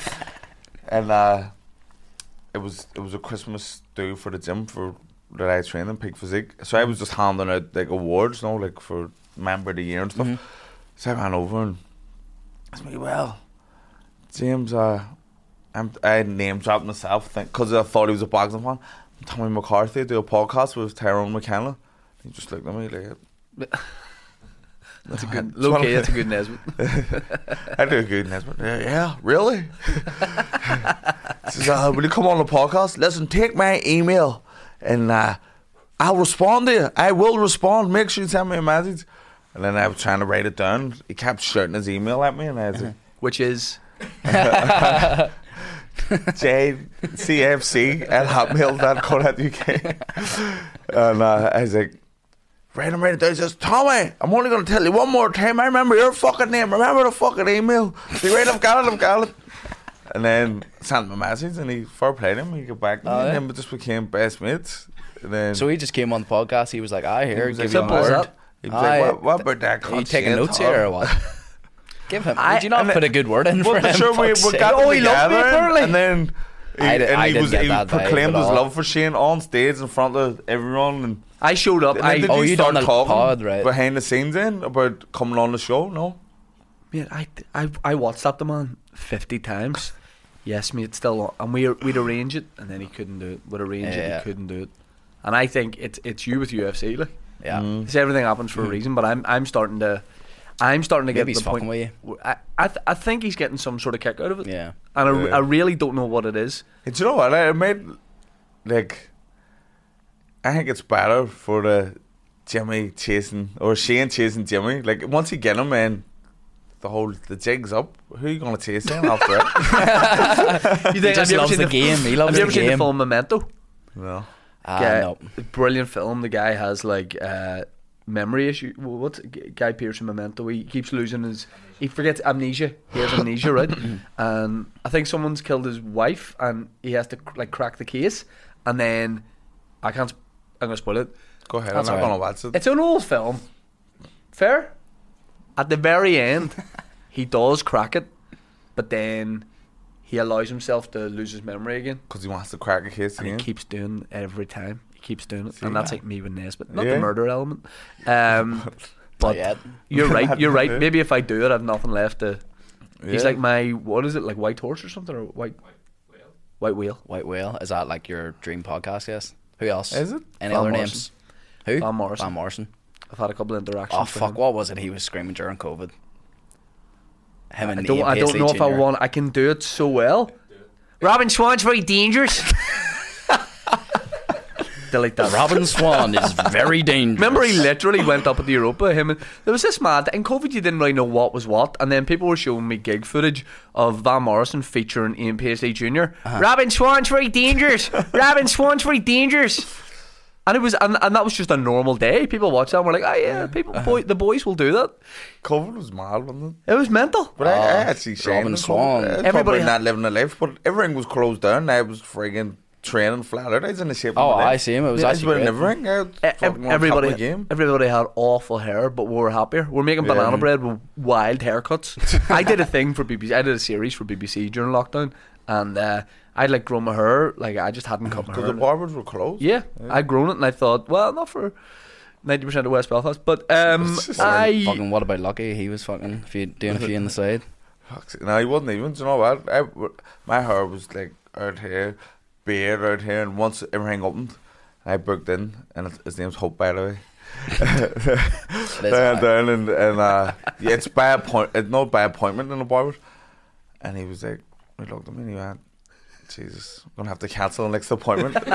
And uh, it was it was a Christmas do for the gym for that I trained in Peak Physique. So I was just handing out like awards, you know, like for member of the year and stuff. Mhm. So I ran over and asked me, well, James, uh, I'm, I name dropped myself because I thought he was a boxing fan. I'm Tommy McCarthy, I do a podcast with Tyrone McKenna. He just looked at me like, That's a good, Just low wanna- key, that's a good Nesbitt. I do a good Nesbitt. Yeah, yeah, really? He says, uh, will you come on the podcast? Listen, take my email and uh, I'll respond to you. I will respond. Make sure you send me a message. And then I was trying to write it down. He kept shouting his email at me, and I was like, Which is J C F C at hotmail dot co dot U K. And uh, I was like, write him, write it down. He says, Tommy, I'm only going to tell you one more time. I remember your fucking name. Remember the fucking email. Be right, I've got it, I've got it. And then sent him a message, and he fair played him. He got back to me, Oh, yeah. and then we just became best mates. And then So he just came on the podcast. He was like, "I he here, was give like, you a simple as word." that. he was Aye. like, what, what about that? Are you cunt taking shit, notes Tom?" here or what? Give him. I- Did you not and put then- a good word in for Well, him? sure, we, Fuck's we sake. got Oh, them he loved me, together, apparently. and then he, I did- and I he didn't was get he that vibe proclaimed at his all. love for Shane on stage in front of everyone. And, I showed up. and I then did Oh, you you start done the talking pod, right? behind the scenes then about coming on the show? No, Mate, I, I, I WhatsApped the man fifty times. Yes, mate, still on. And we, we'd arrange it, and then he couldn't do it. We'd arrange it, Yeah. he couldn't do it. And I think it's it's you with U F C, like. Yeah. Mm. It's everything happens for a reason, but I'm I'm starting to, I'm starting to Maybe get he's to the point. fucking with where I I, th- I think he's getting some sort of kick out of it, Yeah. and I, Yeah. I really don't know what it is. And do you know what? I made like I think it's better for the Jimmy chasing or Shane chasing Jimmy. Like once you get him in, the whole the jig's up. Who are you gonna chase him after it? You He think, just have you ever loves seen the game. He loves Have you ever the seen the game. film Memento? No. Ah, Guy- no. Brilliant film. The guy has like uh, memory issue. wh- What's it? Guy Pearce in Memento? He keeps losing his. He forgets amnesia. He has amnesia, right? And I think someone's killed his wife, and he has to like crack the case. And then I can't. sp- I'm gonna spoil it. Go ahead. That's I'm not alright. gonna watch it. It's an old film. Fair. At the very end, he does crack it, but then he allows himself to lose his memory again. Because he wants to crack a case And he again. keeps doing it every time. He keeps doing it, See and that's that? like me with Nesbitt, not Yeah. the murder element. Um, but yet. you're right. You're right. Yeah. Maybe if I do it, I've nothing left to. He's Yeah. like my what is it like white horse or something or white white whale. White Whale. Is that like your dream podcast guest? Who else? Is it? Any Van other Morrison. names? Who? Van Morrison. Van Morrison. I've had a couple of interactions. Oh with fuck! him. What was it he was screaming during COVID? Him and I don't. Ian I don't Paisley know if I Junior want. I can do it so well. Robin Swan's very dangerous. Delete that. Robin Swan is very dangerous. Remember, he literally went up at the Europa. Him and there was this mad in COVID. You didn't really know what was what, and then people were showing me gig footage of Van Morrison featuring Ian Paisley Junior Uh-huh. Robin Swan's very dangerous. Robin Swan's very dangerous. And it was, and, and that was just a normal day. People watched that and were like, "Oh yeah, people, Uh-huh. boy, the boys will do that." COVID was mad, wasn't it? It was mental. But I, I Ah, actually seen Robin the Swan. COVID. It's Everybody probably ha- not living a life, but everything was closed down. I was friggin' training flat out. I was in the shape. Oh, of my I life. see him. It was I was actually winning great. everything. I was E- fucking on top everybody, of the game. everybody had awful hair, but we were happier. We're making Yeah. banana bread with wild haircuts. I did a thing for B B C. I did a series for B B C during lockdown, and uh, I'd like grown my hair. Like I just hadn't cut my Because hair. the barbers were closed. Yeah, I'd grown it, and I thought, well, not for ninety percent of West Belfast, but um, I Fucking what about Lucky? He was fucking few, doing a few in the side. Fuck, no, he wasn't even. Do you know what? I, my hair was like out here, beard out here, and once everything opened, I booked in, and his- his name's Hope, by the way. It is down, hard. down, and, and uh, yeah, it's by appoint, it's not by appointment in the barber. And he was like, he looked at me and he went, Jesus, I'm gonna have to cancel the next appointment. didn't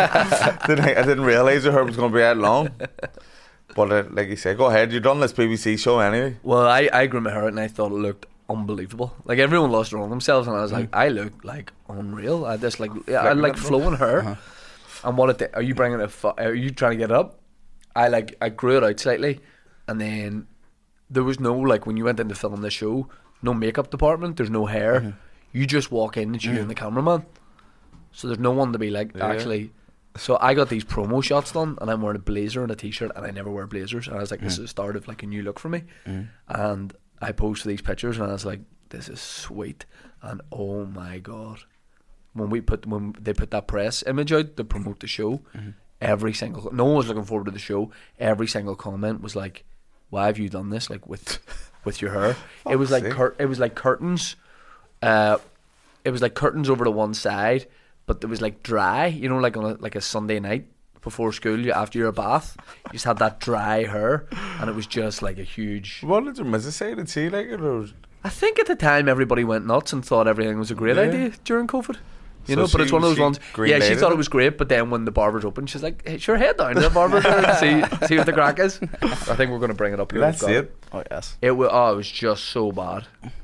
I, I didn't realise the hair was gonna be that long. But uh, like you said, go ahead. You've done this B B C show anyway. well, I I grew my hair, and I thought it looked unbelievable. Like everyone lost their own themselves, and I was like, I look like unreal. I just like yeah, I Flicking like it, bro. flowing hair. Uh-huh. And what it, are you bringing it? Fu- are you trying to get it up? I like I grew it out slightly, and then there was no like when you went in to film the show, no makeup department. There's no hair. Mm-hmm. You just walk in and you're the cameraman. So there's no one to be like Yeah. actually. So I got these promo shots done, and I'm wearing a blazer and a t-shirt, and I never wear blazers. And I was like, this is the start of like a new look for me. And I posted these pictures, and I was like, this is sweet. And oh my god, when we put when they put that press image out to promote the show, every single no one was looking forward to the show. Every single comment was like, why have you done this? Like with with your hair, it was like sake. cur- it was like curtains. Uh, it was like curtains over to one side, but it was like dry. You know, like on a, like a Sunday night before school, you after your bath, you just had that dry hair, and it was just like a huge. What did your missus say? Did she like it? Or? I think at the time everybody went nuts and thought everything was a great Yeah. idea during COVID. You So know, but it's she- one of those she ones. Yeah, she green-lighted thought it? it was great, but then when the barber's open, she's like, "Hey, sure, head down to the barber and see see what the crack is." I think we're going to bring it up here. That's We've got it. Oh yes. It was. Oh, it was just so bad.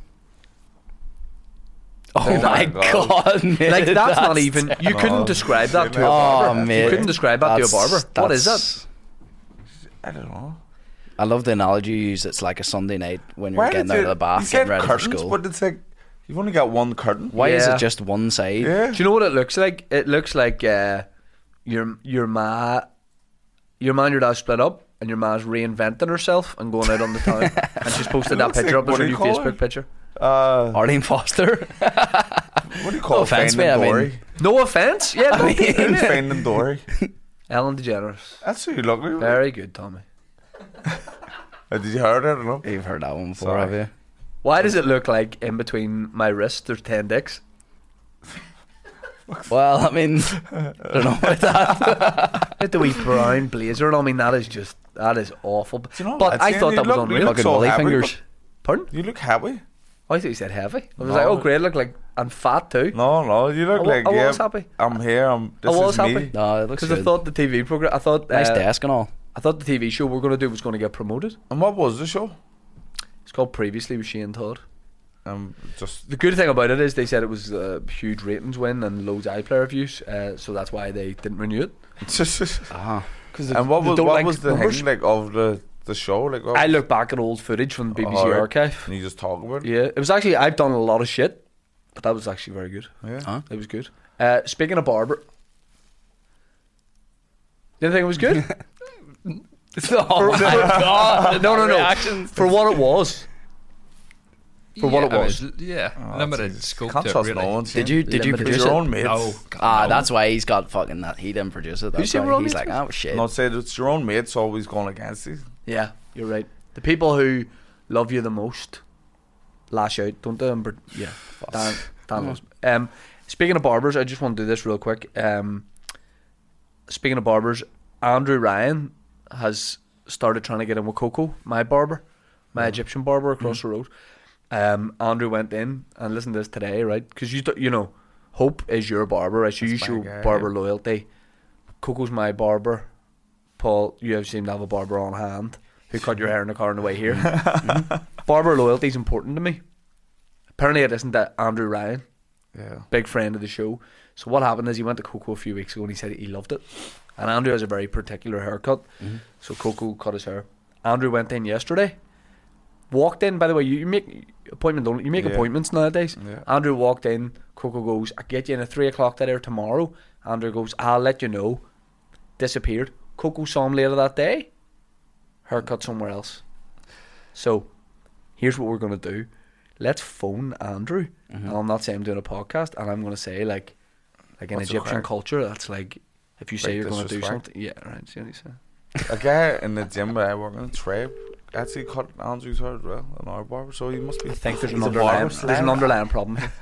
Oh Like my that, god, mate, Like that's, not even. You No. couldn't describe that to a Oh, barber. mate. You couldn't describe that to a barber. That's- What is that? that's- I don't know. I love the analogy you use. It's like a Sunday night when you're Why getting did out you- of the bath, you getting said ready for curtains, school. but it's like you've only got one curtain. Why is Yeah. it just one side? Yeah. Do you know what it looks like? It looks like uh, your your ma, your ma and your dad split up, and your ma's reinventing herself and going out on the town, and she's posted that Looks picture like- up as what her do new you call Facebook it? picture. Uh, Arlene Foster. what do you call No it? offence, Finding mate, I mean- Dory? No offense, yeah, no, Who's Finding Dory? Ellen DeGeneres. That's who you look like. Very good, Tommy. Uh, did you hear it? I don't know. You've heard that one before, Sorry. have you? Why does it look like in between my wrists there's ten dicks? Well, I mean, I don't know about that. With the wee brown blazer, and I mean that is just that is awful. Do you know but what? I See, thought you that was look- you unreal. look Fucking so woolly happy, fingers. Pardon? You look happy. I thought you said heavy. I was No. like, oh great, look like and fat too. No, no, you look I, wa- like I yeah, was happy. I'm here. I'm. This I was is me. happy. No, it looks Because I good. thought the T V program, I thought Nice uh, desk and all. I thought the T V show we're going to do was going to get promoted. And what was the show? It's called Previously with Shane Todd. Um, just The good thing about it is they said it was a huge ratings win and loads of iPlayer views, uh, so that's why they didn't renew it. Uh-huh. Cause and what they was don't what like was the numbers. thing like of the the show? Like what I was- look back at old footage from the B B C Alright. archive. and you just talk about it. Yeah, it was actually, I've done a lot of shit, but that was actually very good. Yeah. Huh? It was good. Uh, speaking of Barber, you didn't think it was good? Oh my god! no, no, no. Reactions. For what it was. For what Yeah, it I mean, was. it's- yeah, Oh, limited Jesus. scope Can't to it, trust really. no one. Did you did you Limited. produce It's your it? own mates. No, God, Ah, no. that's why he's got fucking that. He didn't produce it. That's say why we're all he's mates like, oh shit. No, say it's your own mates always going against you. Yeah, you're right. The people who love you the most lash out, don't they? But yeah, Dan, Dan loves me. Um, speaking of barbers, I just want to do this real quick. Um, speaking of barbers, Andrew Ryan has started trying to get in with Coco, my barber, my Egyptian barber across the road. Um, Andrew went in and listened to this today, right? Because you d- you know, Hope is your barber, right? So you That's show my guy, barber yeah. loyalty. Coco's my barber. Paul, you have seem to have a barber on hand who cut your hair in the car on the way here. Mhm. Barber loyalty is important to me. Apparently, it isn't that Andrew Ryan, Yeah. big friend of the show. So what happened is he went to Coco a few weeks ago and he said he loved it. And Andrew has a very particular haircut, so Coco cut his hair. Andrew went in yesterday. Walked in, by the way, you, you make appointment don't you make Yeah. appointments nowadays. Yeah. Andrew walked in, Coco goes, I'll get you in at three o'clock there tomorrow. Andrew goes, I'll let you know. Disappeared. Coco saw him later that day. Haircut somewhere else. So here's what we're gonna do. Let's phone Andrew. Mm-hmm. And I'm not saying I'm doing a podcast, and I'm gonna say like like in What's the Egyptian crack? culture, that's like if you say Big you're gonna do disrespect. something. Yeah, right, see what he said. A guy in the gym where I work in, Trey, actually cut Andrew's hair as well, an our barber, so he must be. I think there's he's an a underlying barber there's an slam. underlying problem here.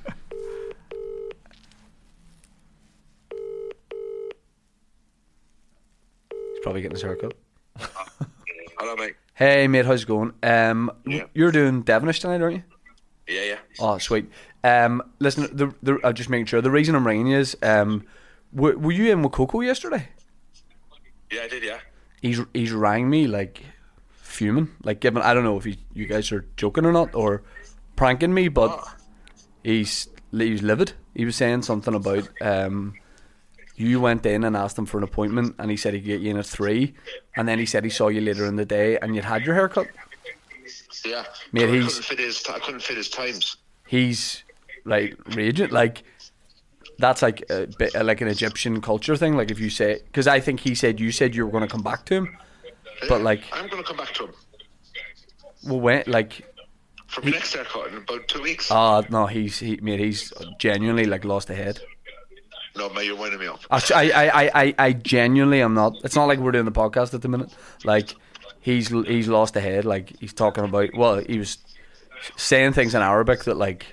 He's probably getting his haircut. Hello, mate. Hey mate, how's it going? Um, Yeah. you're doing Devonish tonight, aren't you? Yeah, yeah. Oh, sweet. Um, listen, the, the, I'm just making sure. The reason I'm ringing you is, um, were, were you in with Coco yesterday? Yeah, I did, yeah. He's he's rang me like fuming, like giving. I don't know if he, you guys are joking or not or pranking me, but Oh. he's he's livid. He was saying something about um, you went in and asked him for an appointment, and he said he'd get you in at three, and then he said he saw you later in the day, and you'd had your haircut. Yeah. Mate, I he's- couldn't fit his. I couldn't fit his times. He's like raging, like that's like a bit like an Egyptian culture thing. Like if you say, because I think he said you said you were going to come back to him, but Yeah, like, I'm gonna come back to him well, when like, for my next haircut in about two weeks. ah, no, he's he, mate, he's genuinely like lost the head. no, mate, you're winding me up. I, I, I, I, I genuinely am not. It's not like we're doing the podcast at the minute. Like he's he's lost the head. Like he's talking about. Well, he was saying things in Arabic that like.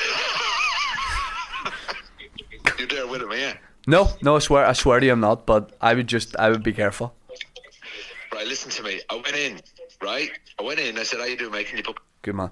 You're there with him, yeah. No, no, I swear, I swear to you, I'm not. But I would just, I would be careful. Right, listen to me. I went in, right? I went in. I said, "How you doing, mate? Can you book?" Good man.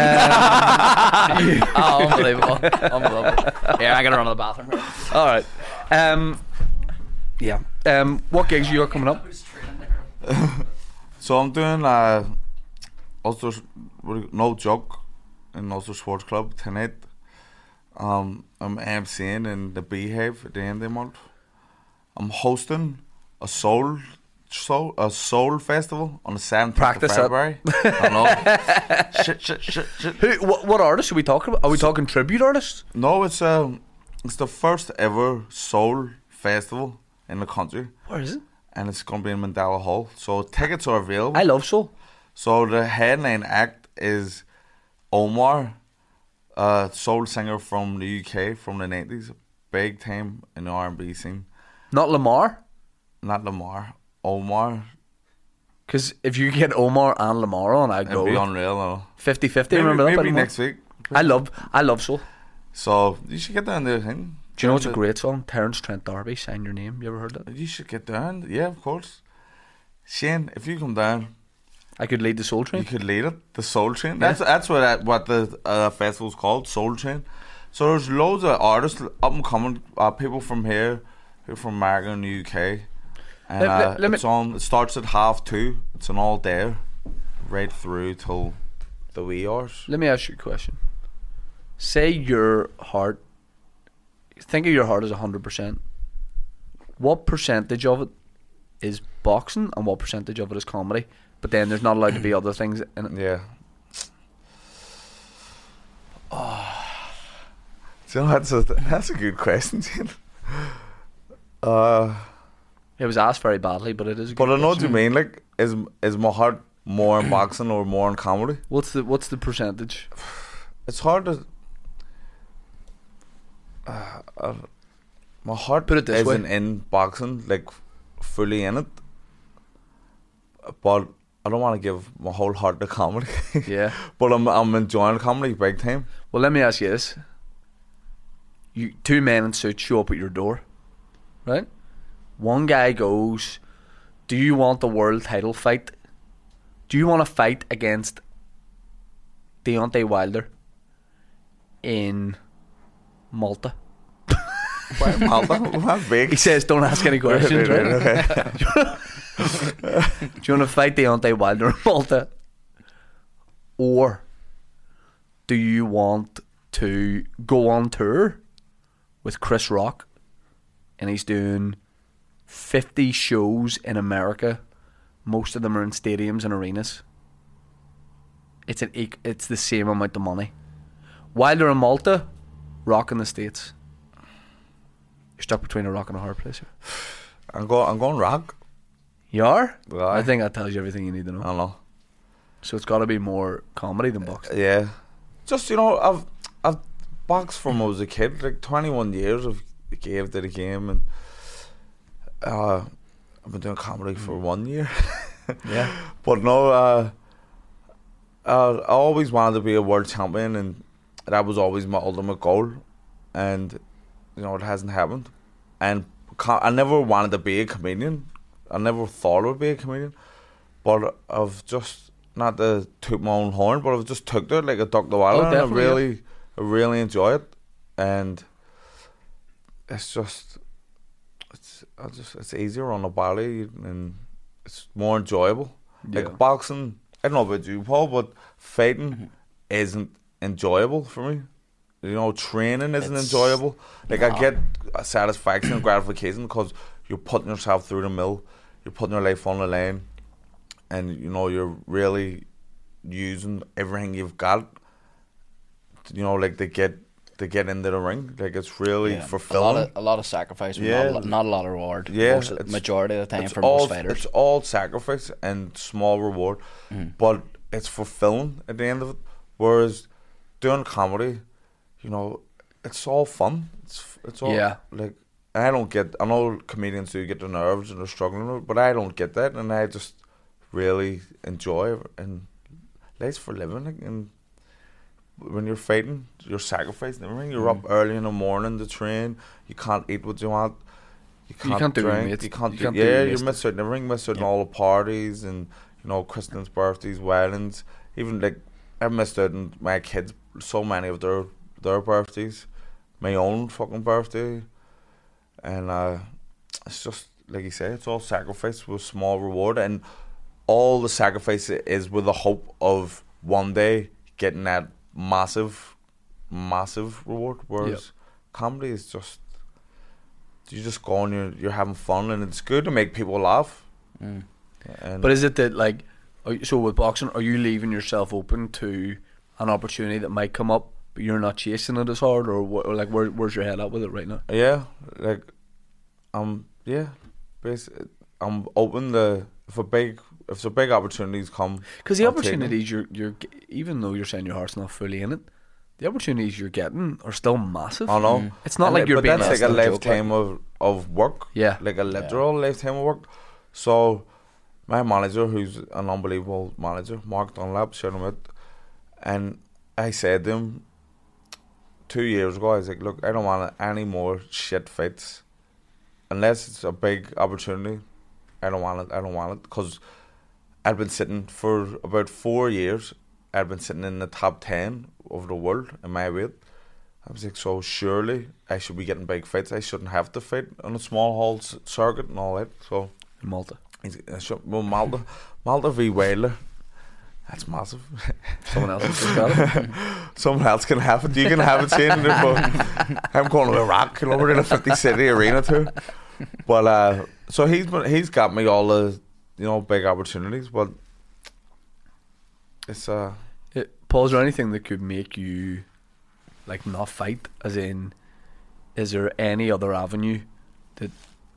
Oh, unbelievable. Unbelievable. Here, I gotta run to the bathroom. All right. Um, yeah. Um, what gigs you got coming up? So I'm doing uh, Ulster, no joke, in Ulster Sports Club tonight. Um, I'm emceeing in the Beehive at the end of the month. I'm hosting a soul, soul a soul festival on the seventeenth Practice of it. February. I know. shit, shit, shit, shit. Who? What, what artists are we talking about? Are we talking tribute artists? No, it's um, it's the first ever soul festival in the country, Where is it? and it's gonna be in Mandela Hall. So tickets are available. I love soul. So the headline act is Omar, a soul singer from the U K from the nineties, big time in the R and B scene. Not Lamar. Not Lamar, Omar. Because if you get Omar and Lamar on, I'd It'd be go unreal. No? fifty-fifty. Maybe, Remember that? maybe by the next way? week. I love, I love soul. So you should get down there. Thing. Do you know what's a great song? Terence Trent D'Arby, Sign Your Name. You ever heard that? You should get down. Yeah, of course. Shane, if you come down, I could lead the soul you train. could lead it. The Soul Train. That's that's what that, what the uh, festival's called. Soul Train. So there's loads of artists up and coming, uh, people from here, who from America and the U K, and Let- uh, let- let me- it's on. It starts at half two. It's an all day, right through till the wee hours. Let me ask you a question. Say your heart, think of your heart as one hundred percent. What percentage of it is boxing and what percentage of it is comedy? But then there's not allowed to be other things in it. Yeah. Do you know, that's a that's a good question, Jane. Uh, It was asked very badly, but it is a good but I know what question. you mean. Like, is is my heart more in boxing or more in comedy? What's the what's the percentage? It's hard to. Uh, uh, my heart Put it this way. isn't in boxing, like fully in it. But I don't want to give my whole heart to comedy. Yeah. But I'm I'm enjoying comedy big time. Well, let me ask you this. You two men in suits show up at your door, right? One guy goes, "Do you want the world title fight? Do you want to fight against Deontay Wilder in Malta?" Why Malta? That's big. He says, "Don't ask any questions, right? Okay. Do you want to fight Deontay Wilder in Malta, or do you want to go on tour with Chris Rock, and he's doing fifty shows in America? Most of them are in stadiums and arenas. It's an eq- it's the same amount of money. Wilder in Malta, Rock in the States. You're stuck between a rock and a hard place here. I'm going. I'm going rock. You are? Aye. I think that tells you everything you need to know. I don't know. So it's got to be more comedy than boxing. Yeah, just you know, I've I've boxed from when I was a kid. Like twenty-one years I've gave to the game, and uh, I've been doing comedy for one year. Yeah. But no, uh, uh, I always wanted to be a world champion, and that was always my ultimate goal. And you know, it hasn't happened. And co- I never wanted to be a comedian. I never thought I would be a comedian. But I've just, not to toot my own horn, but I've just took to it like a duck to water. Oh, and I definitely, really, I really enjoy it. And it's just, it's I just it's easier on the body and it's more enjoyable. Yeah. Like boxing, I don't know about you, Paul, but fighting isn't enjoyable for me. You know, training isn't It's- enjoyable. Like nah. I get a satisfaction and gratification because you're putting yourself through the mill, you're putting your life on the line, and you know you're really using everything you've got. You know, like to get to get into the ring. Like it's really Yeah, fulfilling. A lot of a lot of sacrifice, but Yeah. not, a lot, not a lot of reward. Yeah, most, it's- majority of the time it's for all, most fighters. It's all sacrifice and small reward, Mm. but it's fulfilling at the end of it. Whereas doing comedy, you know, it's all fun. It's it's all Yeah. like I don't get. I know comedians do get the nerves and they're struggling with it, but I don't get that, and I just really enjoy it. And life's for living, like, and when you're fighting, you're sacrificing everything. You're Mm. up early in the morning to train. You can't eat what you want. You can't, can't do your drink. mates- You can't. you do, can't do your yeah, mates you miss out on everything. Miss out on all the parties and you know Kristen's birthdays, weddings. Even like I missed out on my kids so many of their their birthdays, my own fucking birthday, and uh, it's just like you say, it's all sacrifice with small reward, and all the sacrifice is with the hope of one day getting that massive, massive reward. Whereas Yep. comedy is just you just go and you're you're having fun, and it's good to make people laugh. Mm. And But is it that, like, are you- so with boxing, are you leaving yourself open to an opportunity that might come up, but you're not chasing it as hard, or, what, or like, where, where's your head at with it right now? yeah, like um yeah, basically I'm open to if a big if the big opportunities come. Because the I'll take them. opportunities you're you're g- even though you're saying your heart's not fully in it, the opportunities you're getting are still massive. I know. Mm. It's not And like like- you're but being that's like a no joke, lifetime of, of work. Yeah. Like a literal lifetime of work. So my manager, who's an unbelievable manager, Mark Dunlap, shout him out, and I said to him two years ago, I was like, look, I don't want any more shit fights. Unless it's a big opportunity, I don't want it. I don't want it. Because I'd been sitting for about four years, I'd been sitting in the top ten of the world in my weight. I was like, so surely I should be getting big fights. I shouldn't have to fight on a small hall c- circuit and all that. So In Malta. he's, I should, well, Malta, Malta v Wilder. That's massive. Someone else has got it. Someone else can have it. You can have it, Shane. But I'm going to Iraq. You know, we're in a fifty city arena too. But uh, so he's been, he's got me all the you know big opportunities. But it's uh. It, Paul, is there anything that could make you like not fight? As in, is there any other avenue that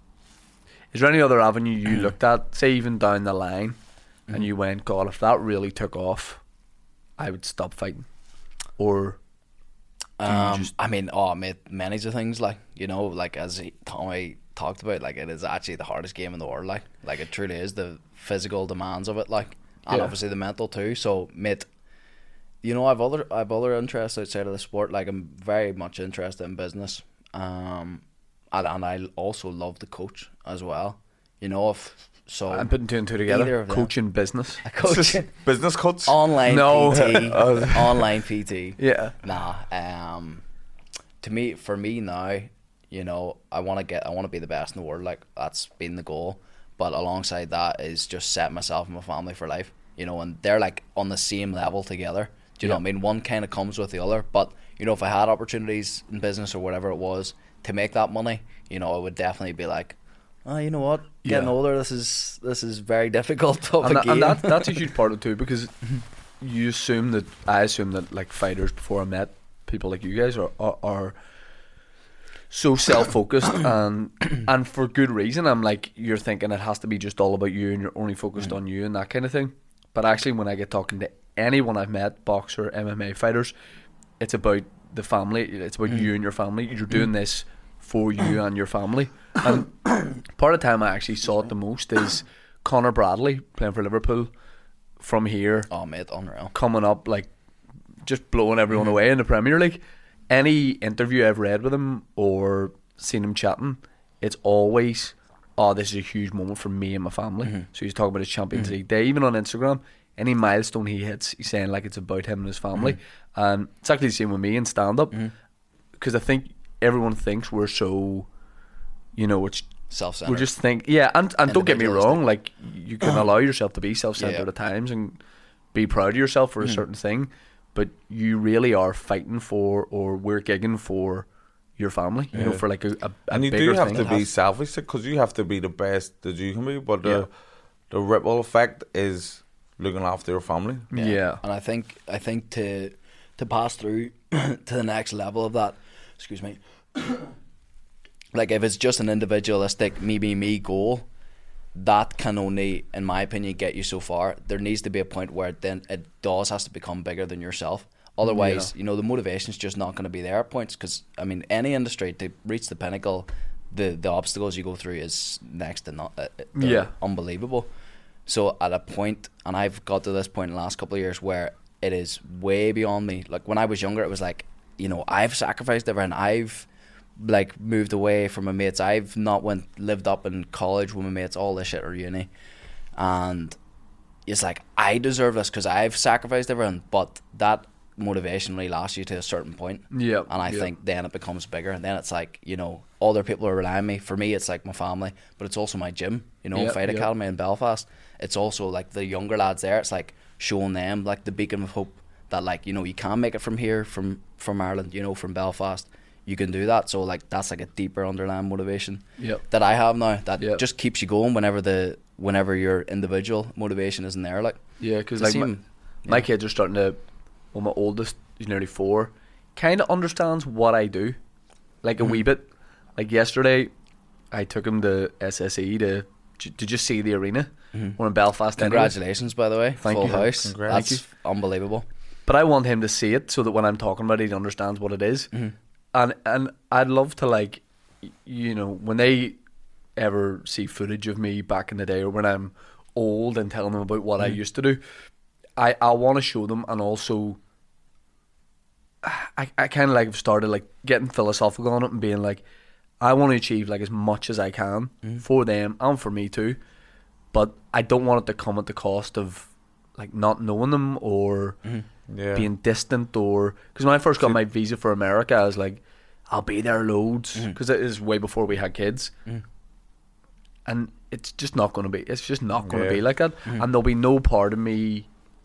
is there any other avenue you looked at, say even down the line, mm-hmm. and you went, God, if that really took off, I would stop fighting? Or do you Um, just- I mean, oh, mate, many of the things, like, you know, like as he, Tommy talked about, like, it is actually the hardest game in the world, like, like it truly is, the physical demands of it, like, and Yeah. obviously the mental too. So, mate, you know, I've other I've other interests outside of the sport. Like, I'm very much interested in business, um, and and I also love to coach as well. You know, if so, I'm putting two and two either together. of them. Coaching business. coaching Business coach. online No. P T, online P T. Yeah. Nah, um, to me, for me now, you know, I want to get, I want to be the best in the world. Like, that's been the goal. But alongside that is just set myself and my family for life. You know, and they're like on the same level together. Do you know what I mean? One kind of comes with the other. But, you know, if I had opportunities in business or whatever it was to make that money, you know, I would definitely be like, oh, you know what? Getting Yeah. older, this is this is very difficult of And, a that, game. and that, that's a huge part of it too, because you assume that I assume that like fighters before I met people like you guys are are, are so self focused and and for good reason. I'm like, you're thinking it has to be just all about you and you're only focused on you and that kind of thing. But actually, when I get talking to anyone I've met, boxer, M M A fighters, it's about the family. It's about you and your family. You're doing this for you and your family. And part of the time I actually saw it the most is Conor Bradley playing for Liverpool from here, Oh, mate, unreal. coming up, like just blowing everyone away in the Premier League. Any interview I've read with him or seen him chatting, it's always, oh, this is a huge moment for me and my family. So he's talking about his Champions League day. Even on Instagram, any milestone he hits, he's saying like it's about him and his family. And it's actually the same with me in stand-up, because I think everyone thinks we're so, you know, it's Self-centered. we just think, yeah, and, and don't get me Individualistic. wrong, like you can allow yourself to be self-centered Yeah. at times and be proud of yourself for a certain thing, but you really are fighting for, or we're gigging for your family, you know, for like a, a, a And you bigger do have thing. to It be has- selfish because you have to be the best that you can be. But the Yeah. the ripple effect is looking after your family. Yeah. And I think I think to to pass through to the next level of that, excuse me, like if it's just an individualistic me me me goal, that can only, in my opinion, get you so far. There needs to be a point where then it does has to become bigger than yourself. Otherwise, you know, the motivation's just not going to be there at points. Because I mean, any industry to reach the pinnacle, the the obstacles you go through is next to not. Uh, they're Yeah. unbelievable. So at a point, and I've got to this point in the last couple of years where it is way beyond me. Like when I was younger, it was like, you know, I've sacrificed everything. I've like moved away from my mates. I've not went lived up in college with my mates, all this shit, or uni. And it's like, I deserve this because I've sacrificed everything. But that motivation really lasts you to a certain point. Yeah, And I yeah. think then it becomes bigger. And then it's like, you know, other people are relying on me. For me, it's like my family, but it's also my gym, you know, Yeah, Fight yeah. Academy in Belfast. It's also like the younger lads there. It's like showing them like the beacon of hope that, like, you know, you can make it from here, from, from Ireland, you know, from Belfast. You can do that. So like that's like a deeper underlying motivation Yep. that I have now that Yep. just keeps you going whenever the whenever your individual motivation isn't there. Like, Yeah, because It's like the my, same- my yeah. kids are starting to. Well, my oldest, he's nearly four, kind of understands what I do, like a Mm-hmm. wee bit. Like yesterday, I took him to S S E to to just see the arena. We're in Belfast. anyway. congratulations, by the way, Thank full you. house. Congrats. That's unbelievable. But I want him to see it so that when I'm talking about it, he understands what it is. Mm-hmm. And and I'd love to, like, y- you know, when they ever see footage of me back in the day, or when I'm old and telling them about what I used to do, I, I want to show them. And also I, I kind of like have started like getting philosophical on it and being like, I want to achieve like as much as I can for them and for me too, but I don't want it to come at the cost of like not knowing them or Yeah. being distant, or because when I first got my visa for America, I was like, I'll be there loads because it is way before we had kids, and it's just not going to be. It's just not going to Yeah. be like that, and there'll be no part of me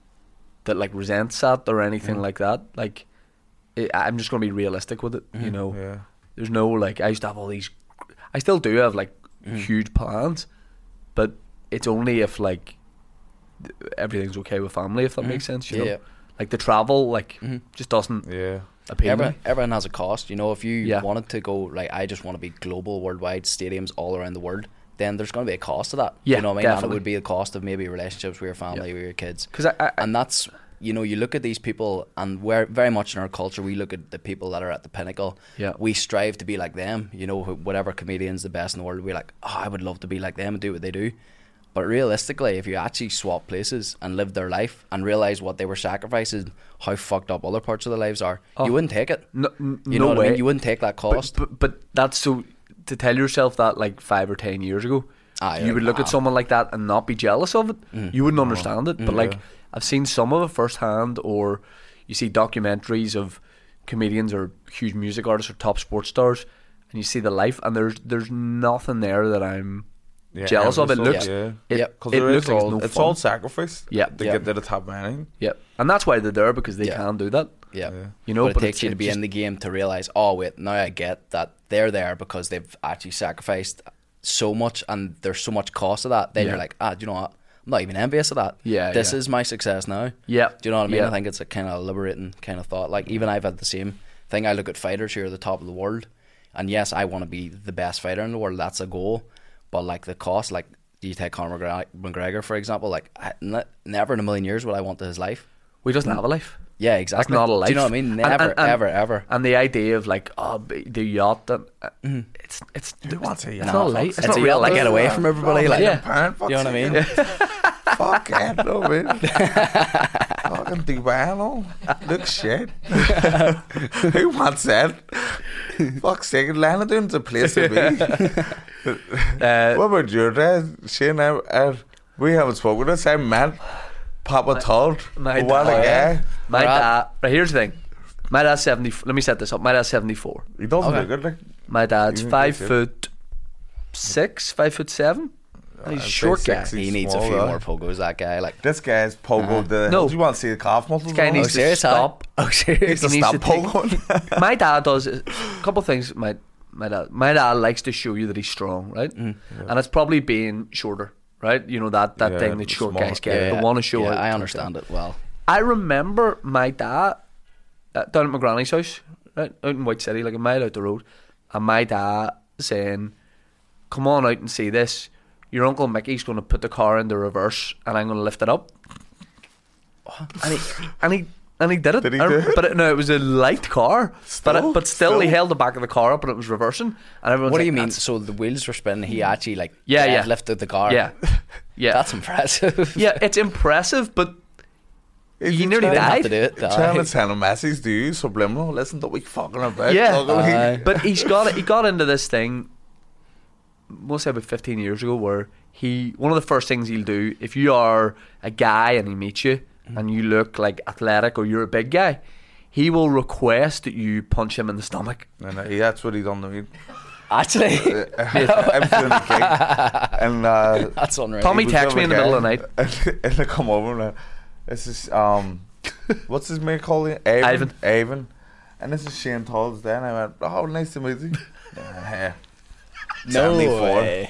that like resents that or anything like that. Like, it, I'm just going to be realistic with it. You know, Yeah. there's no like. I used to have all these. I still do have like huge plans, but it's only if like th- everything's okay with family. If that makes sense, you know. Yeah. Like the travel, like just doesn't Yeah. appeal to Everyone, me. everyone has a cost. You know, if you Yeah. wanted to go, like, I just want to be global, worldwide, stadiums all around the world, then there's going to be a cost to that. Yeah, you know what I mean? And definitely. it would be a cost of maybe relationships with your family, with your kids. 'Cause I- I- and that's, you know, you look at these people, and we're very much in our culture, we look at the people that are at the pinnacle. Yeah. We strive to be like them. You know, wh- whatever comedian's the best in the world, we're like, oh, I would love to be like them and do what they do. But realistically, if you actually swap places and live their life and realize what they were sacrificing, how fucked up other parts of their lives are, Oh. you wouldn't take it. No, n- You no know what way. I mean? You wouldn't take that cost. But, but but that's so to tell yourself that like five or ten years ago, Ah, you yeah, would look at nah. someone like that and not be jealous of it. You wouldn't understand it. But like Yeah. I've seen some of it firsthand, or you see documentaries of comedians or huge music artists or top sports stars, and you see the life, and there's there's nothing there that I'm Yeah, jealous of. It envious looks Yeah. it, Yep. Because it looks like all, it's no it's fun. all sacrifice. Yeah. To Yeah. get to the top of anything. Yeah, and that's why they're there, because they Yeah. can do that. Yeah. Yeah. You know, but it but takes it's- you to it be just- in the game to realize, oh wait, now I get that they're there because they've actually sacrificed so much, and there's so much cost of that. Then Yeah. you're like, ah, do you know what? I'm not even envious of that. Yeah, this yeah. is my success now. Yeah. Do you know what I mean? Yeah. I think it's a kind of liberating kind of thought. Like, even I've had the same thing. I look at fighters who are the top of the world, and yes, I want to be the best fighter in the world. That's a goal. But like the cost, like, do you take Conor McGregor, McGregor for example? Like, I, ne- never in a million years would I want to his life. Well, he doesn't have a life. Yeah, That's exactly. not a life. Do you know what I mean? And- Never, and- and- ever, ever. And the idea of like, oh, b- the yacht, and, uh, it's it's Who wants a it's yacht? not a life. It's, It's not a real yacht to life. get away from everybody. Like, Yeah. Parent, you know what I mean? Fuck it, no man. Fucking Dubai and all. Look shit. Who wants that? Fuck's sake, Lanadoon's a place to be. Uh, What about your dad? Shane, I, I, we haven't spoken this. I met Papa Todd. my What a dad- guy. My Right. dad. Right, here's the thing. My dad's seventy. Let me set this up. My dad's seventy-four. He doesn't Okay. look good. Like, My dad's You think five that's it? foot six, five foot seven. He's a I'd short say guy. six. He needs a small, few though. more pogos, that guy. Like, This guy's pogo. The, No. Do you want to see the calf muscles? This guy and all needs that? to serious, huh? stop. oh, serious? to he needs stop to take- pogoing. My dad does a couple of things. My my dad my dad likes to show you that he's strong, right? Mm. And it's probably being shorter, right? You know that that Yeah, thing that short small. guys get. Yeah, They want to show. yeah, out I type understand it well. I remember my dad uh, down at my granny's house, right, out in White City, like a mile out the road, and my dad saying, "Come on out and see this. Your Uncle Mickey's going to put the car into reverse, and I'm going to lift it up." And he and he and he did it. Did he I- do it? But it, no, it was a light car. but Still? it, but still, he Still? held the back of the car up, and it was reversing. And everyone's What do like, you mean? "That's- So the wheels were spinning. He actually like Yeah, yeah. lifted the car. Yeah, yeah, That's impressive. yeah. It's impressive, but Is you he nearly trying- Didn't have died. to do it. Trying aye. to send a message to you subliminal. Listen to we fucking about. Yeah. Look at me. Aye. But he's got he got into this thing. We'll say about fifteen years ago, where he one of the first things he'll do if you are a guy and he meets you and you look like athletic or you're a big guy, he will request that you punch him in the stomach. And uh, that's what he done to me. Actually, I'm doing a gig, and uh, that's unreal. Tommy he was texts me in with the a middle of the guy, night. and I come over and uh, this is um, what's his mate called? Avon. Ivan. Avon. And this is Shane Todd's. Then I went, oh, nice to meet you. Uh, no seventy-four. way.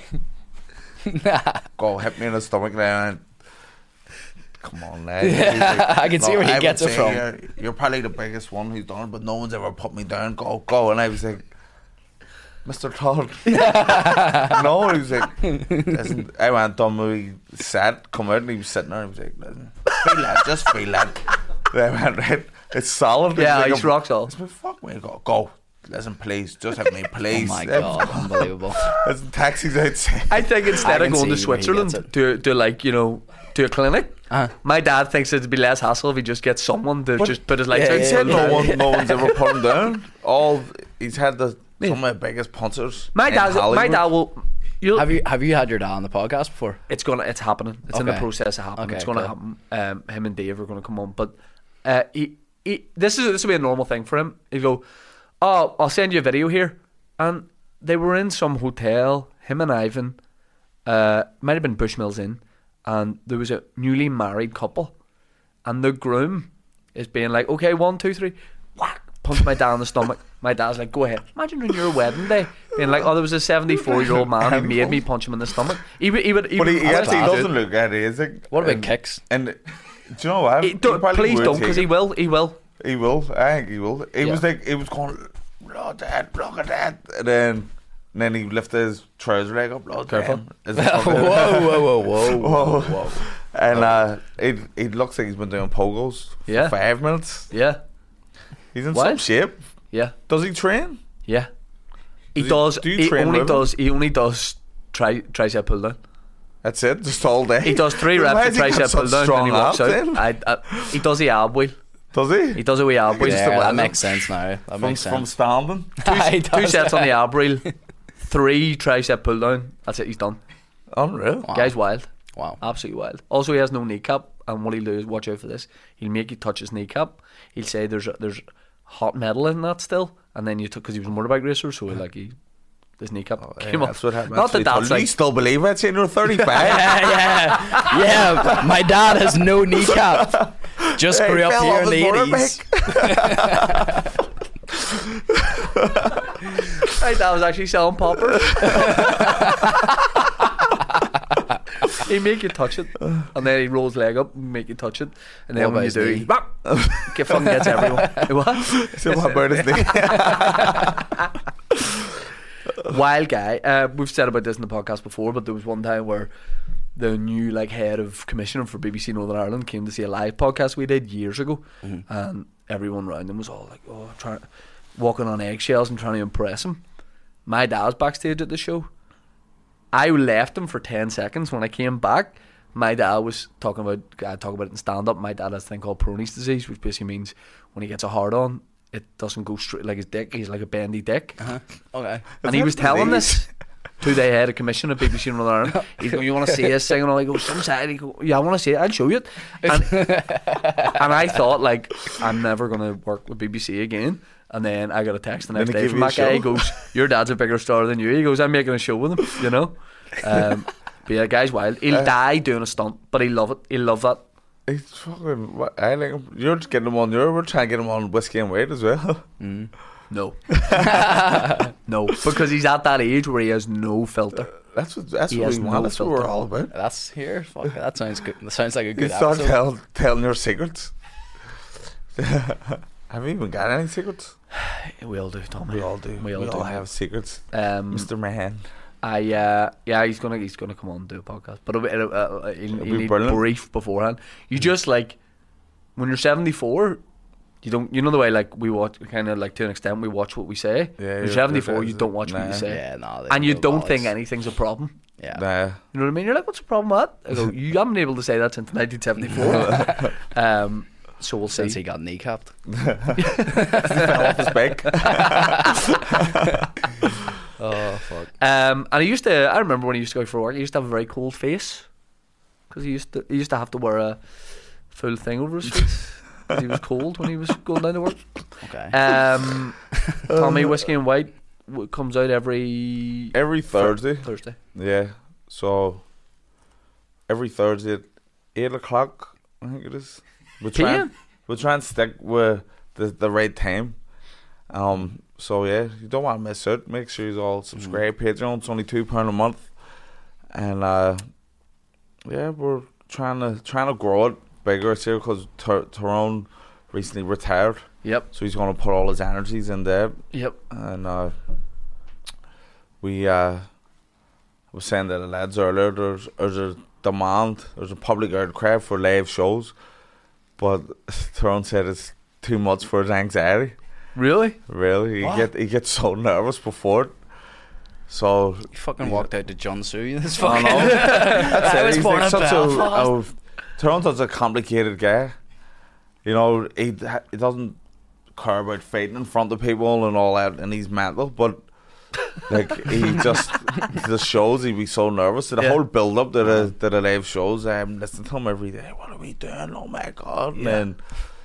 Go hit me in the stomach. And I went, come on, now. I can see where he I would gets it say from. You're, you're probably the biggest one who's done it, but no one's ever put me down. Go, go. And I was like, Mister Todd. No, he was like, listen, I went on my set, come out, and he was sitting there, and he was like, listen, feel that, just feel that. And I went, right, it's solid. Yeah, like he's a- rock solid. I said, fuck me, go, go. Listen, please, just have me, Oh please. my god, unbelievable. Listen, taxis outside. I think instead I of can going to see where he Switzerland gets it. to to like you know to a clinic, Uh-huh. my dad thinks it'd be less hassle if he just gets someone to But- just put his lights Yeah, out. He yeah, said yeah. no one, no one's ever put him down. All he's had the some of my biggest punchers. My in dad, my Hollywood. dad will. You'll, Have you have you had your dad on the podcast before? It's gonna. It's happening. It's in the Okay. process of happening. Okay, it's gonna cool. happen. Um, him and Dave are gonna come on, but uh, he, he this is this will be a normal thing for him. He'd go, "Oh, I'll send you a video here," and they were in some hotel. Him and Ivan, uh, might have been Bushmills Inn, and there was a newly married couple, and the groom is being like, "Okay, one, two, three," whack, punch my dad in the stomach. My dad's like, "Go ahead." Imagine on your wedding day being like, "Oh, there was a seventy-four-year-old man who made me punch him in the stomach." He would, he would, he But would, he, he I actually would- doesn't look at it, is it? What about And- kicks? And do you know what? He- He don't- probably please would don't, take because it. he will. He will. He will. I think he will. He Yeah. was like, he was going, "Blood that, look at that," and then, and then he lifted his trouser leg up. Blood Careful. that. Is whoa, it fucking- whoa, whoa, whoa, Whoa. whoa, whoa. And uh, it it looks like he's been doing pogos for Yeah. five minutes. Yeah, He's in What? some shape. yeah, Does he train? yeah. He Does he- does. do you he train only with him? does. He only does tri tricep pull down. That's it, just all day. He does three Why reps has of he got tricep such pull down and strong he walks abs out. then? I, I, he does the ab wheel. Does he? He does a wee ab wheel. Just Yeah, the that weather. makes sense now. That from, makes from sense. standing. He Two does. sets on the ab wheel, three tricep pull down. That's it. He's done. Unreal. Wow. Guy's wild. Wow. Absolutely wild. Also, he has no kneecap, and what he'll do is watch out for this. He'll make you touch his kneecap. He'll say there's a, there's hot metal in that still, and then you took because he was a motorbike racer, so he, like he his kneecap came Yeah, off. that's what happened. Not that that's you like still believe it? Saying you're thirty-five. Yeah, yeah, yeah. My dad has no kneecap. Just Hey, grew up fell here off in the his eighties. my dad was actually selling poppers. He make you touch it, and then he rolls his leg up and make you touch it, and then What when you about do, his he knee? whap, get fucking gets everyone. What? So what about his knee? Wild guy. Uh, we've said about this in the podcast before, but there was one time where the new like head of commissioning for B B C Northern Ireland came to see a live podcast we did years ago, Mm-hmm. and everyone around him was all like, "Oh, trying, walking on eggshells and trying to impress him." My dad was backstage at the show. I left him for ten seconds. When I came back, my dad was talking about. I talk about it in stand up. My dad has a thing called Peyronie's disease, which basically means when he gets a hard on, it doesn't go straight like his dick. He's like a bendy dick. Uh-huh. Okay. And he that was telling disease? this to the head of commission at B B C Northern Ireland. He's going, "You want to see us singing?" I go, "Some side." He go, "Yeah, I want to see it. I'll show you it." And, and I thought, like, I'm never going to work with B B C again. And then I got a text the next Then day he gave from you a that guy. He show? goes, "Your dad's a bigger star than you." He goes, "I'm making a show with him," you know. Um, but yeah, guy's wild. He'll Uh, die doing a stunt, but he'll love it. He'll love that. He's fucking. What, I like him. You're just getting him on. You're we're trying to get him on whiskey and weight as well. No, no, because he's at that age where he has no filter. That's what. That's He what has we no want. That's what we're filter. all about. That's here. Fuck, that sounds good. That sounds like a You good start episode. tell, telling your secrets. Have you even got any secrets? We all do, Tommy. We all do. We all do. have secrets, Um, Mister Man. I uh, yeah, he's gonna he's gonna come on and do a podcast, but it'll, it'll, uh, he'll, It'll he'll be need brilliant. brief beforehand. You just like when you're seventy-four, you don't you know the way like we watch kind of like to an extent we watch what we say. Yeah, when you're you're- seventy-four, you're- you don't watch what nah. you say, Yeah, no. they and you no don't balls. think anything's a problem. Yeah. Nah. You know what I mean? You're like, what's the problem with that? I go, you haven't been able to say that since nineteen seventy-four. um, so we'll see. Since he got kneecapped. Fell off his back. Oh fuck. Um, and he used to. I remember when he used to go for work. He used to have a very cold face because he used to. He used to have to wear a full thing over his face because he was cold when he was going down to work. Okay. Um, Tommy Whiskey and White w- comes out every Every Thursday. Thursday. Yeah. So every Thursday at eight o'clock, I think it is. We try and, P M? we try and stick with the the right time. Um. So yeah, you don't want to miss out. Make sure you all subscribe. Patreon. It's only two pound a month, and uh, yeah, we're trying to trying to grow it bigger this year because Ty- Tyrone recently retired, Yep. so he's going to put all his energies in there. Yep. And uh, we uh, was saying to the lads earlier, there's, there's a demand, there's a public outcry for live shows, but Tyrone said it's too much for his anxiety. Really? Really, he What? get he gets so nervous before it. So You fucking walked out to John Sue. This I fucking. know. That's I it. was He's born like in such a, Belfast. a Tyrone's such a complicated guy. You know, he he doesn't care about fighting in front of people and all that, and he's mental. But like he just the shows, he'd be so nervous. The Yeah. whole build up to the to the live shows, I'm listening to him every day. What are we doing? Oh my god! And Yeah. then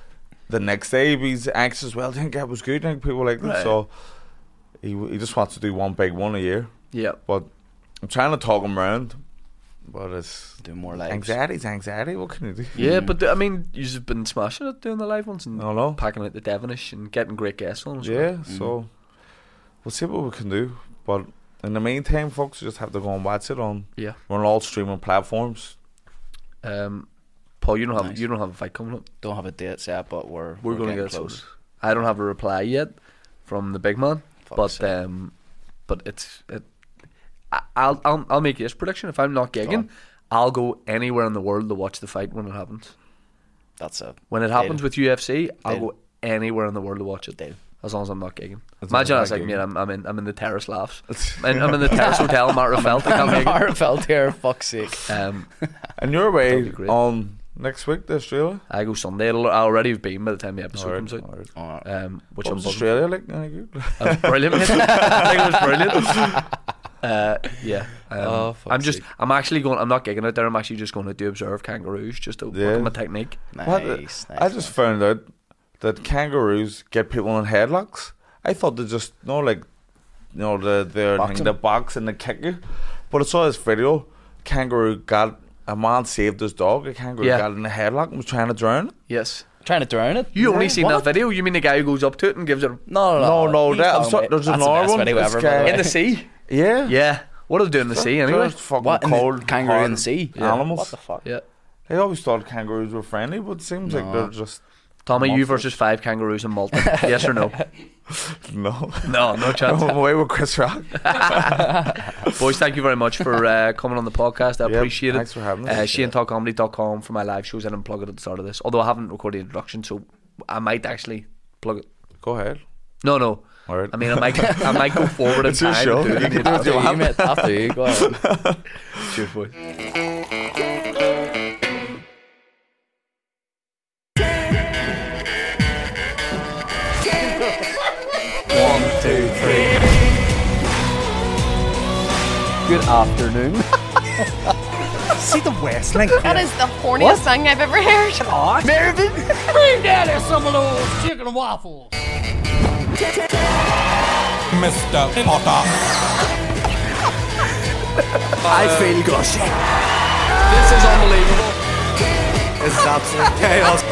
the next day he's anxious. Well, I think that was good. I think people like that. Right. So he he just wants to do one big one a year. Yeah. But I'm trying to talk him around. But it's Do more lives. anxiety's anxiety. What can you do? Yeah, but the, I mean, you've been smashing it doing the live ones and I don't know. packing out the Devonish and getting great guests on as well. Yeah, so we'll see what we can do. But in the meantime, folks, you just have to go and watch it on. Yeah. We're on all streaming platforms. Um, Paul, you don't have Nice. you don't have a fight coming up. Don't have a date set, but we're We're, we're, going to getting get it close. sorted. I don't have a reply yet from the big man, Fuck's but sake. um, but it's it. I, I'll I'll I'll make this prediction. If I'm not Go gigging, on. I'll go anywhere in the world to watch the fight when it happens. That's a When it happens Deal. with U F C, I'll Deal. go anywhere in the world to watch it. Deal. As long as I'm not gigging. As Imagine long as I I'm was not like, mate, gigging. I'm, I'm in I'm in the terrace laughs. I'm, I'm in the terrace hotel, Martafelt. I can't make it. felt here, fuck's sake. Um, And you're away That'd be great. on next week to Australia. I go Sunday. It'll, I already have been by the time the episode Alright, comes out. alright. Oh, Um, which What I'm was buzzing Australia like? Any good? That was brilliant. Mate. I think it was brilliant. Uh, yeah, um, Oh, fuck's I'm just. sake. I'm actually going. I'm not gigging out there. I'm actually just going to do observe kangaroos just to Yeah. work on my technique. nice, What? nice. I just found out that kangaroos get people in headlocks. I thought they just you know like you know the the Boxing. thing, the box and the kick you. But I saw this video. Kangaroo got a man saved his dog. A kangaroo Yeah. got in a headlock and was trying to drown it. Yes, trying to drown it. you only Yeah. seen What? that video. You mean the guy who goes up to it and gives it a, No, no, No, no. no, He's that- I'm talking sorry, about- there's that's another the best one. video This ever, guy- by the in way. the sea? Yeah, Yeah. What are they doing in the sea anyway? Just fucking What, in the cold kangaroo in hard the sea? Yeah. animals. What the fuck? Yeah. I always thought kangaroos were friendly, but it seems like No. they're just Tommy, you Monsters. versus five kangaroos in Malta. Yes or no? no. No, no chance. I'm away with Chris Rock. Boys, thank you very much for uh, coming on the podcast. I Yep, appreciate it. thanks for having us. Uh, Shane Talk Comedy dot com for my live shows. I didn't plug it at the start of this, although I haven't recorded the introduction, so I might actually plug it. Go ahead. No, no. All right. I mean, I might, I might go forward in It's your time. show. and do You it. can do what you After you, want. mate. After you, go ahead. Cheers, boy. One, two, three. Good afternoon. See the Westling. That is the horniest thing I've ever heard. Mervyn, bring down some of those chicken and waffles. Mister Potter. I feel gushy. This is unbelievable. This is absolute chaos.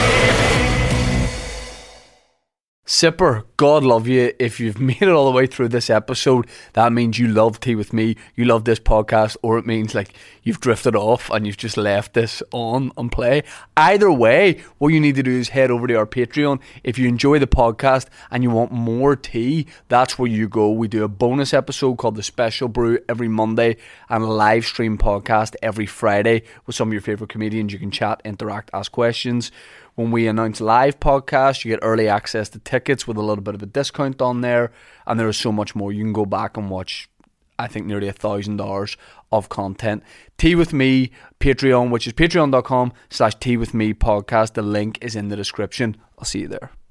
Sipper, God love you. If you've made it all the way through this episode, that means you love Tea With Me, you love this podcast, or it means like you've drifted off and you've just left this on and play. Either way, what you need to do is head over to our Patreon. If you enjoy the podcast and you want more tea, that's where you go. We do a bonus episode called The Special Brew every Monday and a live stream podcast every Friday with some of your favourite comedians. You can chat, interact, ask questions. When we announce live podcasts, you get early access to tickets with a little bit of a discount on there. And there is so much more. You can go back and watch, I think, nearly a thousand hours of content. Tea With Me, Patreon, which is patreon.com slash Tea With Me podcast. The link is in the description. I'll see you there.